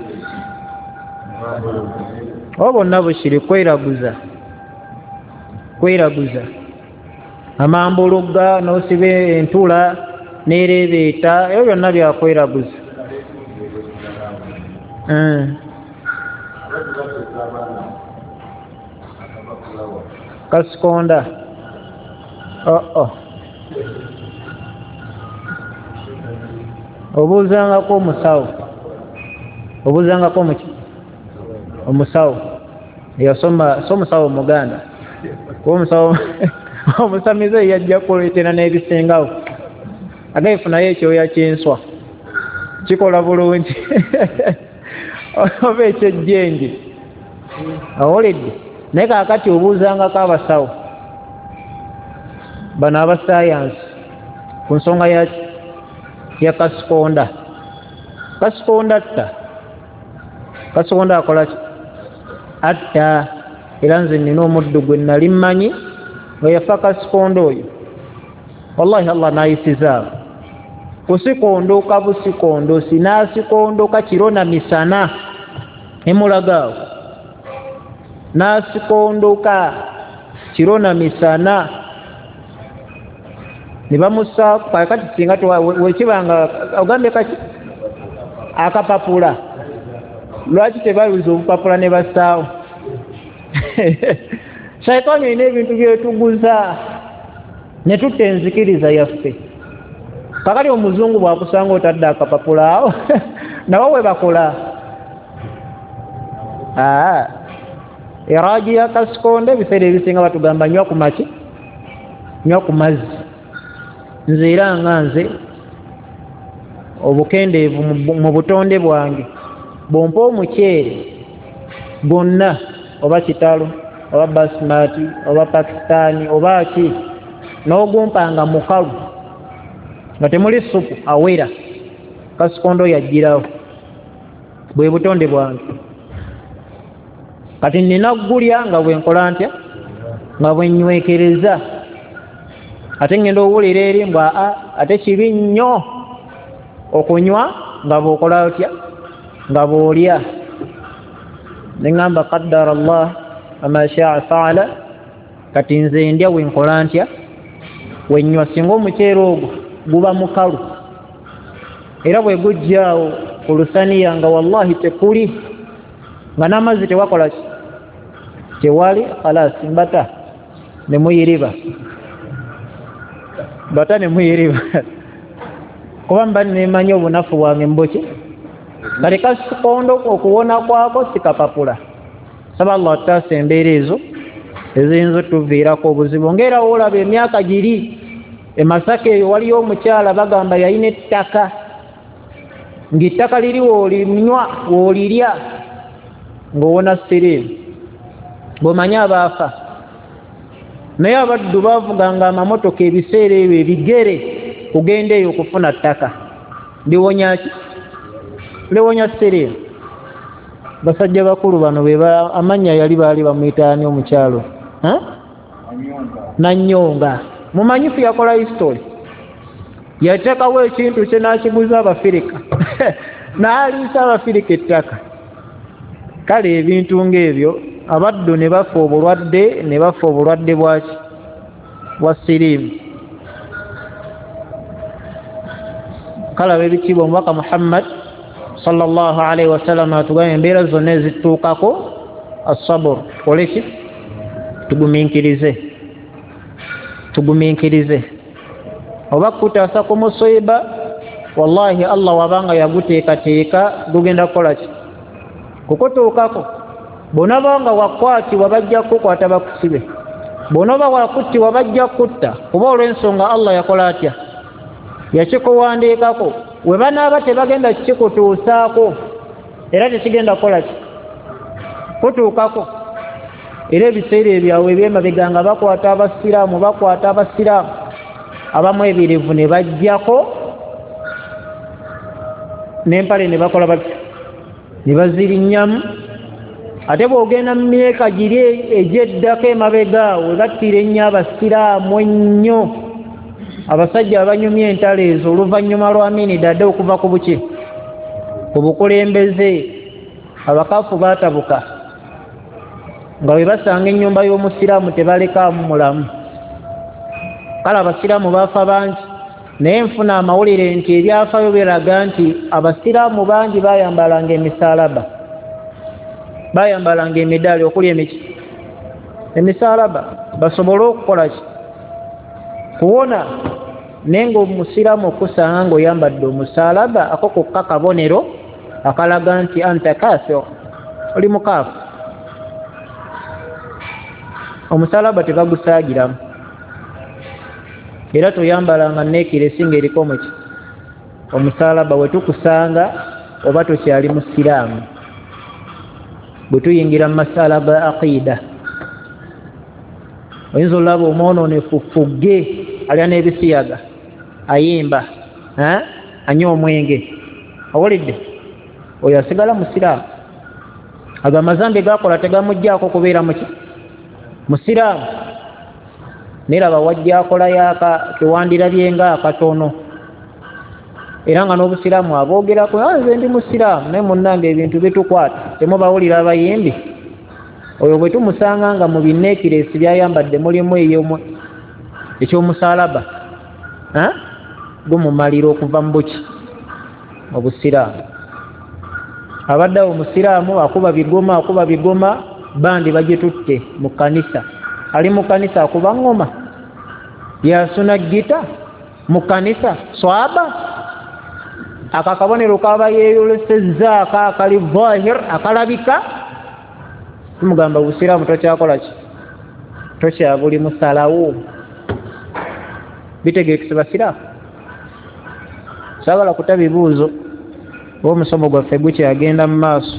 obo nabo shiri kweraguza kweraguza amambuluga nosibe entula nerebeta ebyo byonna byakweraguza mm. Kasikonda oh oh obuzangako omusawo obuzangako omuki omusawo yasoma so musawo muganda ko musawo omusamize yajja kuletera n'ebisingawo agayifuna yekyo yakyenswa kikola bulungi oba ekyejjenje awoledde naye kaakati obuuzangako abasawo bano abasayansi ku nsonga ya ya kasikonda kasikonda atta kasikonda akola ki atta era nze nina omuddu gwe nali mmanyi nga yafa kasikonda oyo wallahi allah nayisizaawo kusikondoka busikondosi nasikondoka kiro na misana emulagaawo nasikondoka kiro na misana nibamusa pakati singa to wekibanga ogambye kati akapapula lwaki tebaluza obupapula ne basaawo shaitani ine ebintu byetuguza ne tutenzikiriza yaffe kakati omuzungu bwakusanga otadde akapapula awo nabo we bakola aa eraji ya kasikonde ebifere ebisinga batugamba nywa ku maki nywa ku mazzi nze era nga nze obukendeevu mu butonde bwange bwompa omuceere gwonna oba kitalo oba basmati oba pakistani oba ki n'ogumpanga mukalu nga temuli supu awera kasikondo yajjirawo bwe butonde bwange kati nina gulya nga bwenkola ntya nga bwennywekereza ate ngenda owulira eri mbwa a ate kibi nnyo okunywa nga bw'okola otya nga bw'olya neŋŋamba qaddara allah ama shaa faala kati nze ndya bwenkola ntya wennywa singa omuceere ogwo guba mukalu era bwe gujjaawo ku lusaniya nga wallahi tekuli nga n'amazzi tewakola ki tewali khalasi mbata ne muyiriba bata ne muyiriba kuba mba nemanyi obunafu bwange mboki kale kasikondo okuwona kwako sikapapula saba allah taasa embeera ezo eziyinza otuviirako obuzibu ngaera olaba emyaka giri emasaka eyo waliyo omukyala bagamba yalina ettaka ng'ettaka liri woolinywa woolirya ng'owona siriimu bw'omanyi abaafa naye abaddu baavuganga amamotoka ebiseera ebyo ebigere kugenda eyo okufuna ttaka liwonya ki liwonya siriimu basajja bakulu bano be amannya yali baali bamuyitaani omukyalo Nanyonga mumanyifu yakola history yatekawo ekintu kye n'akiguza abafirika n'aliisa abafirika ettaka kale ebintu ng'ebyo abaddu ne bafa obulwadde ne bafa obulwadde bwaki bwa siriimu kalaba ebitiibwa omubaka Muhammad sallallahu alaihi wasallam atugambye embeera zonna ezituukako asabur oleki tugumiikirize tugumiikirize oba kutaasa ku musiiba wallahi allah wabanga yaguteekateeka gugenda kukola ki kukutuukako bonna banga wakwatibwa bajja kukwata bakusibe bonna ba wakuttibwa bajja kutta kuba olw'ensonga allah yakola atya yakikuwandiikako we banaaba tebagenda kikutuusaako era tekigenda kukola ki kutuukako era ebiseera ebyawe ebyemabega nga bakwata abasiraamu bakwata abasiraamu abamu ebirivu ne bajjako n'empale ne bakola batya ne bazirinnyamu ate bw'ogenda mu myeka giri egyeddako emabega we battira ennyo abasiraamu ennyo abasajja abanyumya entalo ezo oluvannyuma lwa Amin Dada okuva ku buki ku bukulembeze abakaafu baatabuka nga bwe basanga ennyumba y'omusiraamu tebalekaamu mulamu kale abasiraamu baafa bangi naye nfuna amawulire nti ebyafayo biraga nti abasiraamu bangi bayambalanga emisaalaba bayambalanga emidaali okuli emiki emisaalaba basobole okukola ki kuwona naye ng'omusiraamu okusanga ng'oyambadde omusaalaba ako kokka kabonero akalaga nti anta kafir oli mukaafu omusaalaba tebagusaagiramu era toyambalanga neekiresi ng'eriko muki omusaalaba we tukusanga oba tokyali musiraamu bwe tuyingira mu masala ga aqiida oyinza olaba omwononefu fugge alya n'ebisiyaga ayimba anywa omwenge awulidde oyo asigala musiraamu ago amazambi gakola tegamugjaako kubeera muki musiraamu neraba wajja akolayo aka kiwandirabye nga akatono era nga n'obusiraamu aboogerako nze ndi musiraamu naye munnange ebintu bitukwata temubawulira abayimbi oyo bwe tumusanga nga mu bineekiresi byayambadde mulimu ekyomusaalaba gumumalira okuva mu buki obusiraamu abaddewo omusiraamu akuba bigoma akuba bigoma bandi bagitutte mu kanisa ali mu kanisa akuba ngoma yasuna gita mu kanisa swaba akakabonero kaba yeeyolesezza akakali zahir akalabika tumugamba obusiraamu tokyakola ki tokyabuli musalawo bitegeekese basiraamu saagala kuta bibuuzo oba omusomo gwaffe gukyagenda mu maaso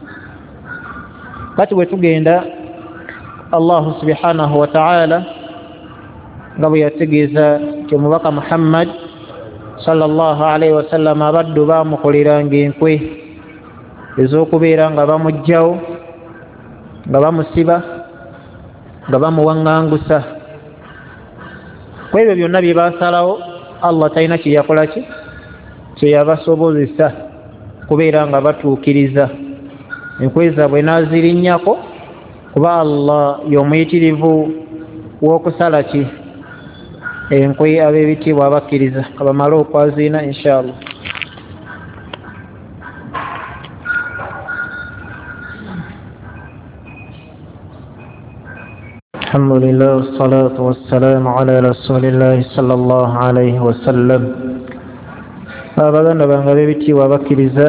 kati bwe tugenda allahu subhanahu wa ta'ala nga bwe yategeeza nti omubaka Muhammad sallallahu alaihi wasallam abaddu baamukoleranga enkwe ez'okubeera nga bamugjawo nga bamusiba nga bamuwaŋŋangusa ku ebyo byonna bye baasalawo Allah talina kye yakola ki kye yabasobozesa kubeera nga batuukiriza enkwe zaabwe n'azirinnyako kuba Allah y'omuyitirivu w'okusala ki enkwe ab'ebitiibwa abakkiriza kabamale okwaziina inshallah. Alhamdulillah wassalatu wassalamu ala rasulillahi sallallahu alayhi wa sallam. Abaganda bange ab'ebitiibwa abakkiriza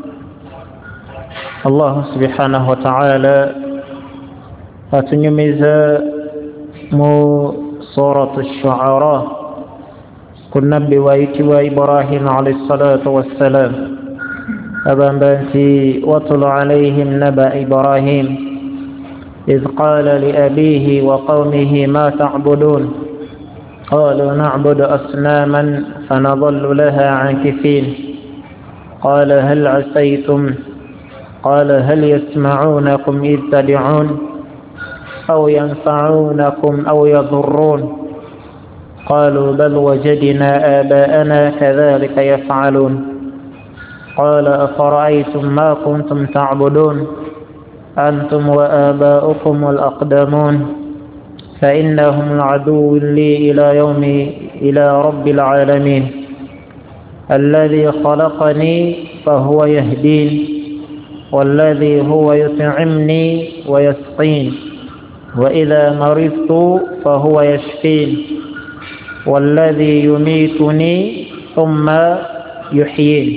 Allah subhanahu wa ta'ala atunyumiza mu suratu ash-shu'ara ku nabbi wayitibwa Ibrahim alayhi salatu wassalam agamba nti watlu alayhim naba Ibrahim إذ قال لأبيه وقومه ما تعبدون قالوا نعبد أصناما فنظل لها عاكفين قال هل عسيتم قال هل يسمعونكم إذ تدعون أو ينفعونكم أو يضرون قالوا بل وجدنا آباءنا كذلك يفعلون قال أفرأيتم ما كنتم تعبدون أنتم وآباؤكم الأقدمون فإنهم العدو لي إلى يوم إلى رب العالمين الذي خلقني فهو يهدين والذي هو يطعمني ويسقين وإذا مرضت فهو يشفين والذي يميتني ثم يحيين.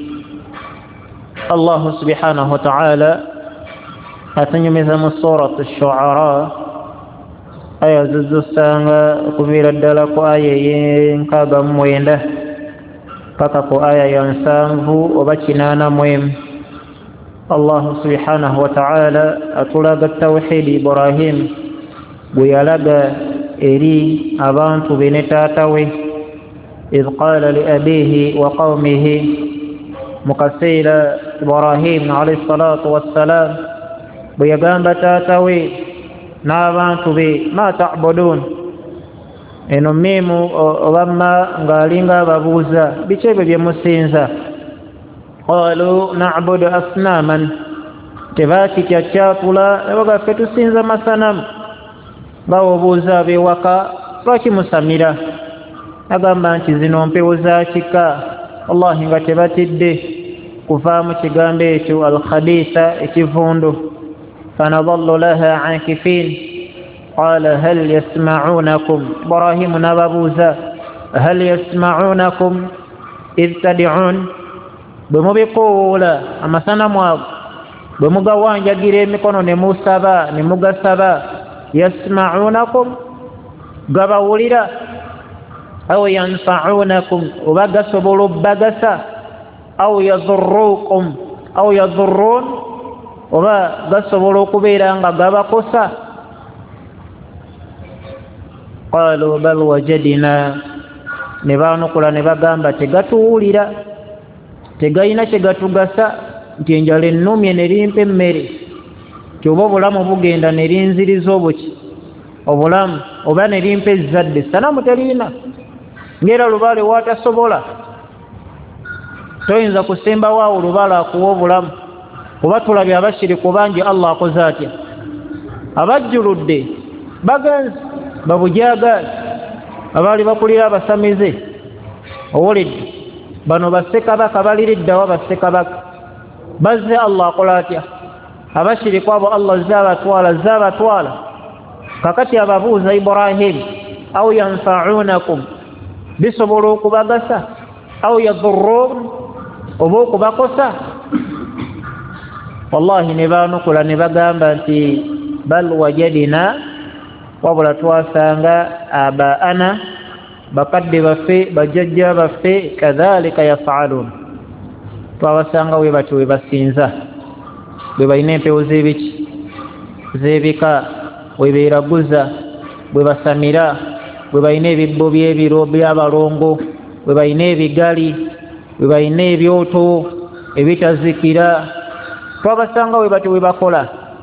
الله سبحانه وتعالى atunyumiza mu suratu ash-shu'ara aya zizusanga okuviira ddala ku aya ey'enkaaga mu mwenda paka ku aya ya nsanvu oba kinaana mu emu Allah subhanahu wa ta'ala atulaga tawhid Ibrahim buyalaga eri abantu bene taatawe idh qala li abihi wa qaumihi mukasira Ibrahim alayhi salatu wassalam buyagamba taatawe n'abantu be ma ta'budun eno mimu obamma ngalinga babuuza bichebe bye musinza qalu na'budu asnaman tebati kyachakula ebaga fetusinza masanamu bawobuuza abewaka lwaki musamira agamba nti zino mpewo za kika wallahi nga tebatidde kuvaamu kigambo ekyo alkhabitha ekivundu fanadallu laha akifin qala hal yasma'unakum Ibrahim nababuuza hal yasma'unakum idh tad'un bwemubikowoola amasanamu ago bwemugawanjagira emikono ne musaba ne mugasaba yasma'unakum gabawulira aw yanfa'unakum oba gasobola obbagasa aw yadurrukum aw yadurrun oba gasobola okubeera nga gabakosa qalu bal wajadina ne baanukula ne bagamba tegatuwulira tegayina kyegatugasa nti enjala ennumye ne limpa emmere kyoba obulamu bugenda ne linziriza obuki obulamu oba ne limpa ezzadde sanamu terina ngera lubaale watasobola toyinza kusembawo awo lubaale akuwa obulamu kuba tulabye abashiriku bangi Allah akoze atya abajjuludde bagenzi babujagaali abaali bakulira abasamize owulidde bano bassekabaka baliriddawo bassekabaka bazze Allah akola atya abashiriku abo Allah zabatwala zabatwala kakati ababuuza Ibrahim aw yanfa'unakum bisobola okubagasa aw yadurrun oba okubakosa wallahi ne baanukula ne bagamba nti bal wajadina wabula twasanga abaana bakadde baffe bajjajja baffe kadhalika yaf'alun twabasanga we batyo we basinza bwe balina empewo z'ebiki z'ebika we beeraguza bwe basamira bwe balina ebibbo by'ebiro by'abalongo bwe balina ebigali bwe balina ebyoto ebitazikira twabasanga we batyo we bakola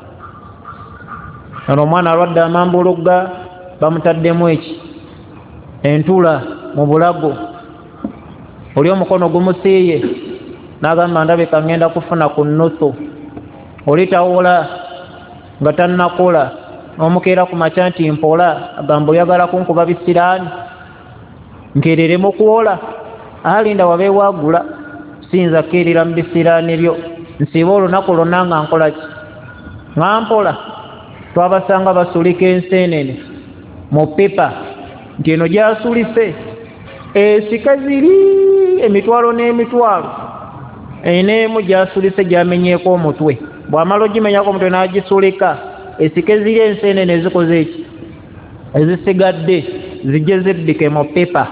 ono omwana alwadde amambulugga bamutaddemu eki entula mu bulago oli omukono gumusiiye n'agamba ndabika ngenda kufuna ku nnusu oli tawola nga tannakola n'omukeera ku makya nti mpola agamba oyagala kunkuba bisiraani nkeereremu kuwola alinda wabeewagula siyinza keerera mu bisiraani byo nsiiba olunaku lwonna nga nkola ki nga mpola twabasanga basulika enseenene mu pipa nti eno gyasulise esika ziri emitwalo n'emitwalo eneemu gyasulise gyamenyeeko omutwe bw'amala ogimenyako omutwe n'agisulika esika ziri enseenene ezikoze eki ezisigadde zijje ziddike mu pipa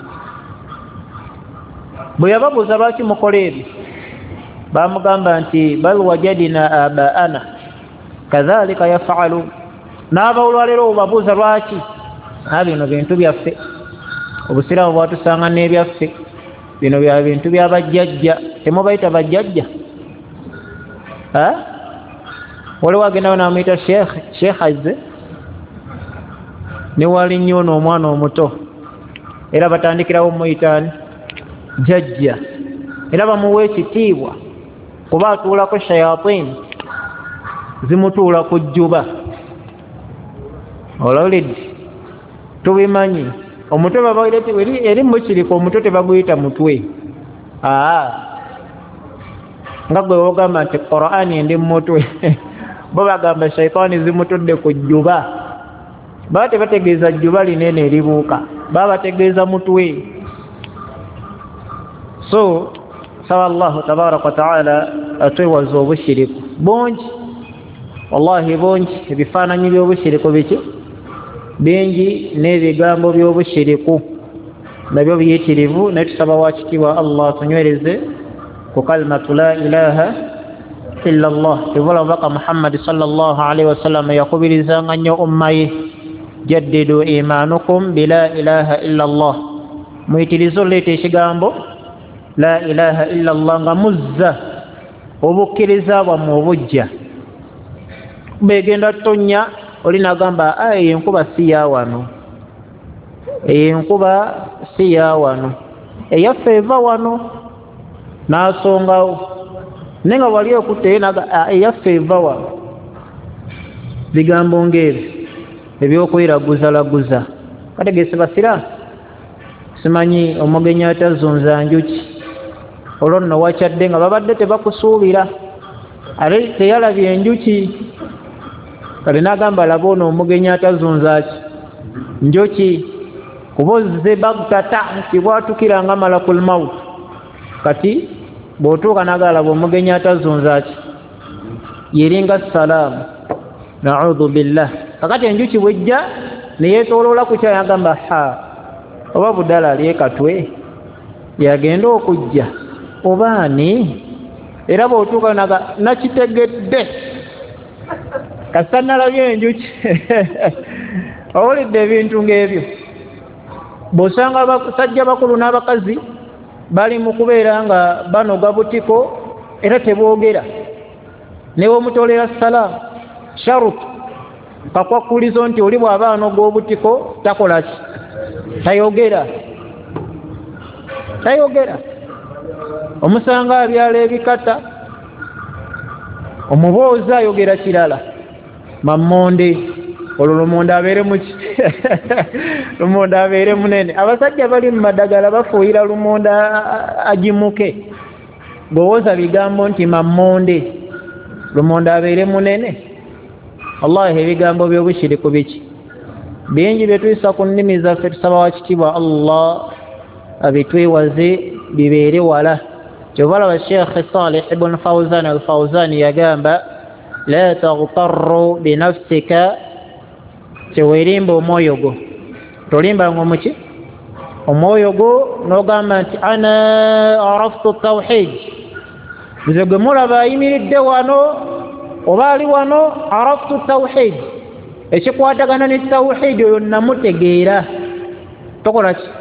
bwe yababuuza lwaki mukola ebyo baamugamba nti bal wajadina abaana kadhalika yaf'alu n'abawulwalero obabuuza lwaki bino bintu byaffe obusiraamu bwatusanga n'ebyaffe bino bya bintu byabajjajja temubayita bajjajja waliwo agendawo n'amuyita sheekh azze ne wali nnyo ono omwana omuto era batandikirawo muyitaani jjajja era bamuwa ekitiibwa kuba atuulako shayatini zimutuula ku jjuba olawulidde tubimanyi omutwe babaireti eri mukiriko omutwe tebaguyita mutwe aa nga gwe wogamba nti Qur'ani endi mutwe bo bagamba shaitani zimutudde ku jjuba baba tebategeeza jjuba linene eribuuka baba bategeeza mutwe so sawa Allah tabaraka wa taala atwewaza obushiriku bungi wallahi bungi ebifaananyi by'obushiriku biki bingi n'ebigambo by'obushiriku nabyo biyitirivu naye tusaba wa kitiibwa Allah tunywereze ku kalimatu la ilaha إلا الله تقول بقى محمد صلى الله عليه وسلم يقول لزان أمي جددوا إيمانكم بلا إله إلا الله ميتلزوا لي تشغامبو لا إله إلا الله غمزة وبكرزا ومبجة begenda tonya olina gamba ayi enkuba si ya wano enkuba si ya wano eyaffe eva wano n'asongawo nenga wali okutte naga eyaffe eva wano bigambo ng'ebyo ebyokweraguza-laguza kategese basira simanyi omugenyi atazunza njuki olwo nno wakyadde nga babadde tebakusuubira ate teyalabye enjuki kale n'agamba laba ono omugenyi atazunza ki njoki kubozze bagtata nti bwatukiranga malakul maut kati bw'otuuka n'agalaba omugenyi atazunza ki yeringa salaamu naudhu billah kakati enjuki bwejja neyeetooloola ku kyayo agamba ha oba budala alyekatwe yagenda okujja obaani era bw'otuuka naga nakitegedde kasita nalabye enjuki owulidde ebintu ng'ebyo bw'osanga abasajja bakulu n'abakazi bali mu kubeera nga banoga butiko era teboogera newe omutolera salaamu sharutu kakwakulizo nti oli bw'aba anoga obutiko takola ki tayogera tayogera omusanga abyala ebikata omuboozi ayogera kirala mamonde olwo lumonde abeere muki lumonde abeere munene abasajja bali mu madagala bafuuyira lumonde agimuke gowooza bigambo nti mamonde lumonde abeere munene wallahi ebigambo by'obushiriku biki bingi byetuyisa ku nnimi zaffe tusaba wakitiibwa Allah abitwewaze bibeere wala kyobalaba Sheikh Salih ibn Fawzan al-Fawzan yagamba la taghtarru binafsika tewerimba omwoyo gwo tolimbanga omuki omwoyo gwo n'ogamba nti ana araftu tawhid nze gwe mulaba ayimiridde wano oba ali wano araftu tawhid ekikwatagana ne tawhid oyo namutegeera tokola ki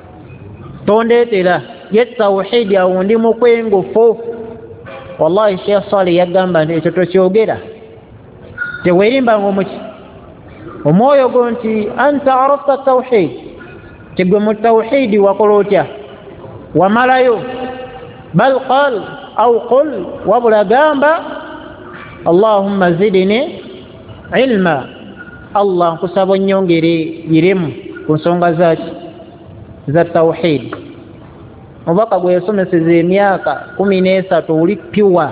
tondeetera ye tawhid awo ndi mu kwengufu wallahi Sheikh Salih yagamba nti ekyo tokyogera tewerimbanga omuki omwoyo gwo nti anta arafta tawhid tegwe mu tawhid wakola otya wamalayo bal qal au qul wabula gamba Allahumma zidni ilma Allah nkusaba onnyongere iremu ku nsonga zaki za tawhid mubaka gwe yasomeseza emyaka kumi n'esatu oli piwa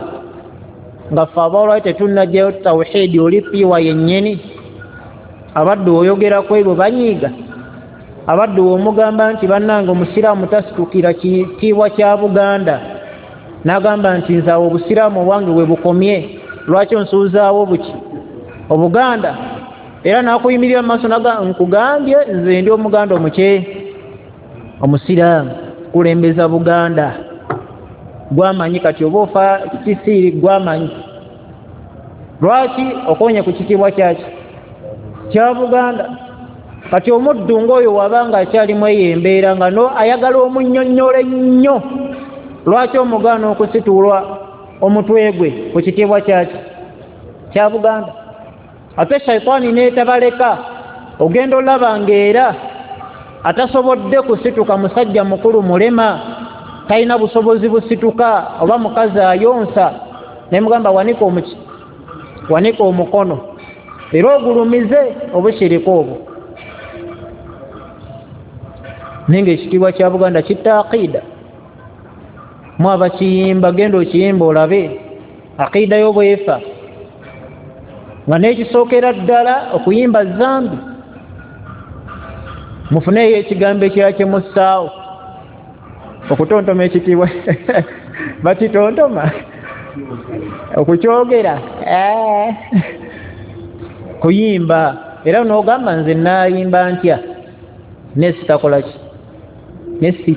nga ffe abalwayo tetunnajjayo tawhidi oli piwa yennyini abadde oyogera ku ebyo banyiiga abadde omugamba nti bannange omusiraamu tasitukira kitiibwa kya Buganda n'agamba nti nze awo obusiraamu obwange bwe bukomye lwaki onsuuzaawo buki obuganda era n'akuyimirira mu maaso naga nkugambye nze ndi omuganda omukye omusiraamu kulembeza Buganda gwamanyi kati oba ofa kisiiri gwamanyi lwaki okonye ku kitiibwa kyaki kya Buganda kati omuddu ng'oyo wabanga akyalimu eyo embeera nga no ayagala omunnyonnyole nnyo lwaki omugaana okusitulwa omutwe gwe ku kitiibwa kyaki kya Buganda ate shaitaani n'etabaleka ogenda olaba ng'era atasobodde kusituka musajja mukulu mulema talina busobozi busituka oba mukazi ayonsa nemugamba wanika omuki wanika omukono era ogulumize obushirika obwo ninga ekitiibwa kya Buganda kitta aqida mwaba kiyimba genda okiyimba olabe aqida y'obwefa nga n'ekisookera ddala okuyimba zambi mufuneyo ekigambo ekyakye mu ssaawo okutontoma ekitiibwa bakitontoma okukyogera kuyimba era n'ogamba nze naayimba ntya nesitakola ki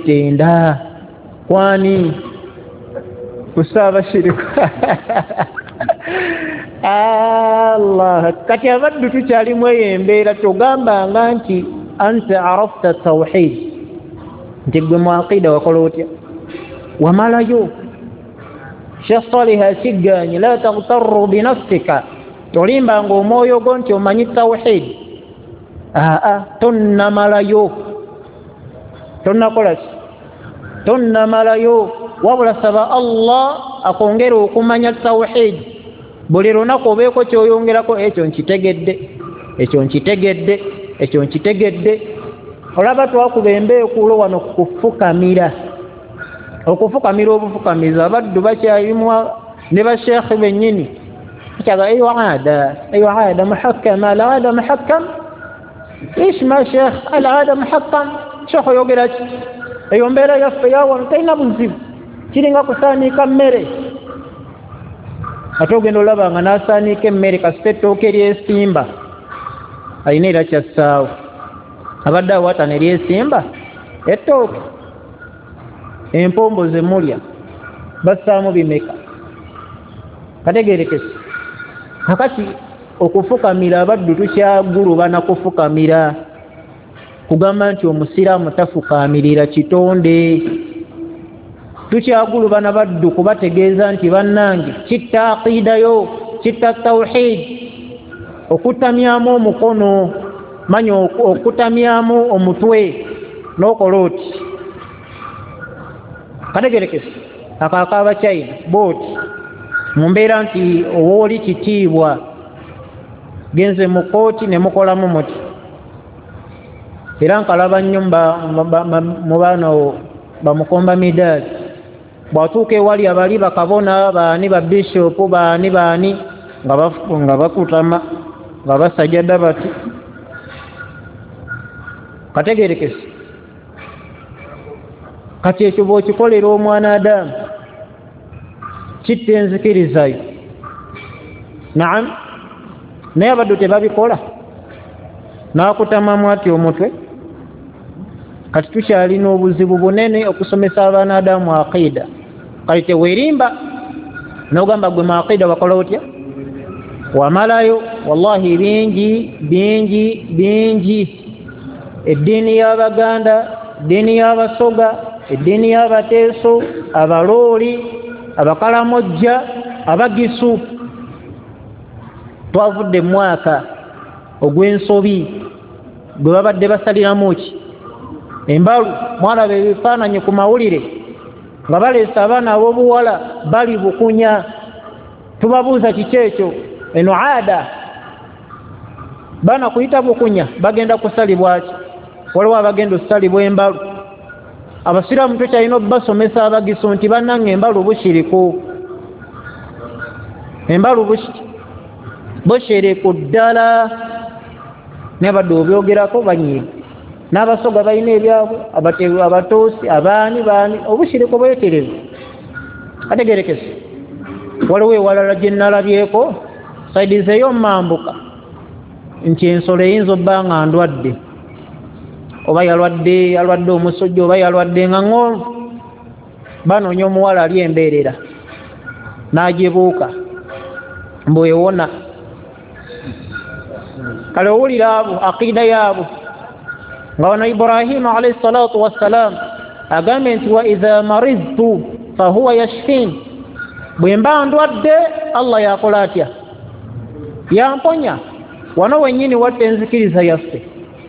nesitenda kwani kusaaba shirika Allah kati abaddu tukyalimu eyo embeera togambanga nti anta arafta tawhid nti gwe mu aqida wakola otya wamalayo. Sheikh Salih asiganye la taghtarru binafsika tolimbanga omwoyo gwo nti omanyi tawhid. aa tonnamalayo tonnakola ki tonnamalayo wabula saba Allah akwongera okumanya tawhid. Buli lunaku obeeko kyoyongerako ekyo nkitegedde ekyo nkitegedde ekyo nkitegedde. Olaba twakuba embeekuulo wano kufukamira okufukamira obufukamiza abaddu bakyayimwa ne basheekhi bennyini kyaga ayo ada ayo ada muhakkama la ada muhakkam ايش ما شيخ العاده محكم شيخ يوغرا ايو مbeera yaffe yawo tayina buzibu kiringa kusaanika mmere ate ogenda olabanga n'asaanika emmere kasita ettooke eryesimba alina era kyassaawo abadde awata ne lyesimba ettooke empombo ze mulya bassaamu bimeka kategeerekese kakati okufukamira abaddu tukyagulubana kufukamira kugamba nti omusiraamu tafukamirira kitonde tukyagulubana baddu kubategeeza nti bannange kitta aqiidayo kitta tawhid okutamyamu omukono manya okutamyamu omutwe n'okola oti kategeerekese akaakaaba China booti mu mbeera nti owooli kitiibwa genze mu kooti ne mukolamu muti era nkalaba nnyo mu baana bamukomba midaali bw'atuuka ewali abali bakabona baani babishopu baani baani nga bakutama nga basajjadda bati kategeerekese kati ekyo bw'okikolera omwana Adamu kitta enzikirizayo naam naye abaddu tebabikola n'akutamamu ati omutwe. Kati tukyalina obuzibu bunene okusomesa abaana Adamu aqiida kati teweerimba n'ogamba gwe mu aqiida wakola otya wamalayo. Wallahi bingi bingi bingi eddiini y'Abaganda eddiini y'Abasoga eddiini y'Abateeso Abalooli Abakalamojja Abagisu twavudde mwaka ogw'ensobi gwe babadde basaliramu ki embalu mwalaba ebifaananyi ku mawulire nga baleesa abaana ab'obuwala bali bukunya. Tubabuuza kiki ekyo? Eno ada baana kuyita bukunya bagenda kusalibwa ki? Waliwo abagenda okusalibwa embalu. Abasiraamu tukyalina obbasomesa Abagisu nti bannange embalu bushiriku embalu bushiki bushiriku ddala n'abadde obyogerako banyiiga n'Abasoga balina ebyabwe Abatoosi abaani baani obushiriku bweterevu ategeerekese. Waliwo ewalala gye nnalabyeko saidizeeyo mmambuka nti ensolo eyinza obba nga ndwadde oba yalwadde yalwadde omusujja oba yalwadde nga ŋŋonvu banoonya omuwala ali embeerera n'agibuuka mbu ewona. Kale owulira abo aqiida yaabo nga wano Ibrahimu alayhi salatu wassalaam agambye nti wa idha maridtu fahuwa yashfin, bwe mba ndwadde Allah yakola atya yamponya. Wano wennyini watta enzikiriza yaffe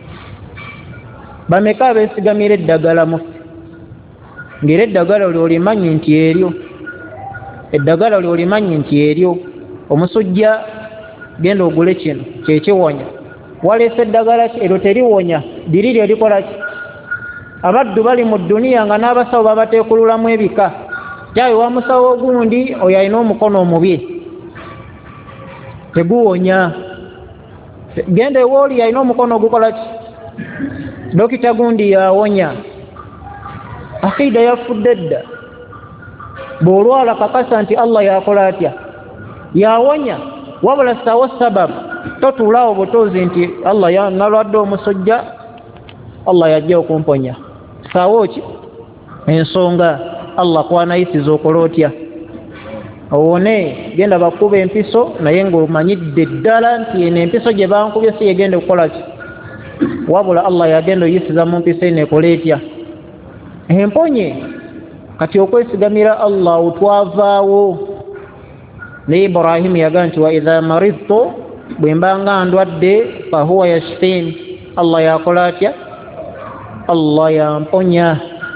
bameka beesigamira eddagala muffe ng'era eddagala lyolimanyi nti eryo eddagala lyolimanyi nti eryo omusujja genda ogule kino kyekiwonya waleese eddagala eryo teriwonya diri lyo likola ki? Abaddu bali mu dduniya nga n'abasawo babateekululamu ebika kyawe wa musawo ogundi oyo alina omukono omubi teguwonya. Genda ewooli alina omukono ogukola ki? Dokita gundi yawonya. Aqiida yafudde dda. Bw'olwala kakasa nti Allah yakola atya yawonya wabula sawa sababu totuulaawo butuuzi nti Allah nalwadde omusujja Allah yajja okumponya sawo ki ensonga Allah kwanayisiza okola otya owone genda bakube empiso naye ng'omanyidde ddala nti eno empiso gye bankubye si yegenda okukola ki wabula Allah yagenda oyisiza mu mpiso eno ekola etya emponye kati okwesigamira Allah otwavaawo ne Ibrahim yaga nti wa idha maridtu bwe mbanga ndwadde fa huwa yashfin Allah yakola atya Allah yamponya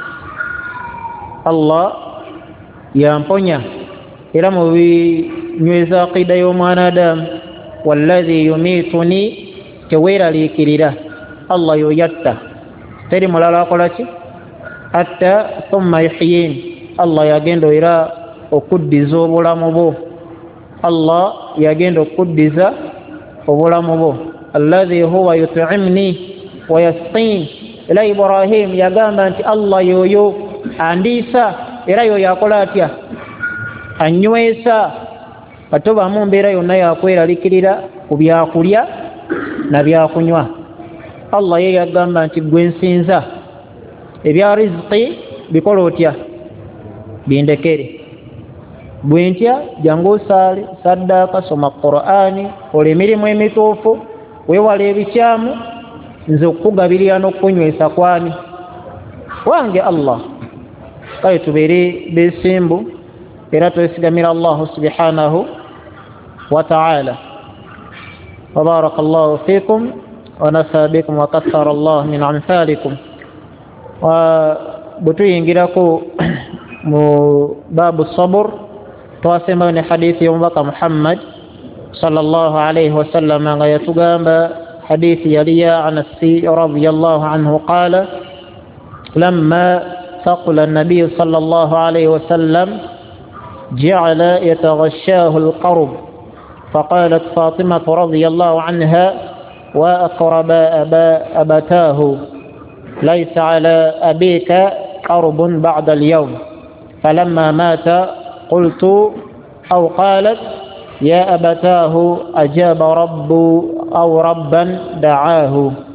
Allah yamponya era mu binyweza aqida y'omwanadamu walladhi yumituni teweeraliikirira Allah yoyatta teri mulala akola ki hatta thumma yuhyin Allah yagenda era okuddiza obulamu bwo Allah yagenda okuddiza obulamu bwo alladhi huwa yut'imni wa yasqin ila Ibrahim yagamba nti Allah yoyo andiisa era yoyo akola atya anywesa katoba mu mbeera yonna yakweraliikirira ku byakulya na byakunywa Allah ye yagamba nti gwe nsinza ebya rizqi bikola otya bindekere bwe ntya jangu osaale saddaaka soma Qur'ani ola emirimu emituufu weewala ebikyamu nze okukugabirira n'okunywesa kwani wange Allah kale tubeere beesimbu era twesigamira Allah subhanahu wa ta'ala wa barakallahu fikum wa nafa bikum wa kathara Allah min amthalikum wa butuyingirako mu babu sabr twasema ni hadithi y'umubaka Muhammad sallallahu alayhi wa sallam nga yatugamba hadithi yaliya Anasi radiyallahu anhu qala lamma ثقل النبي صلى الله عليه وسلم جعل يتغشاه القرب فقالت فاطمة رضي الله عنها وأقرب أبا أبتاه ليس على أبيك قرب بعد اليوم فلما مات قلت أو قالت يا أبتاه أجاب رب أو ربا دعاه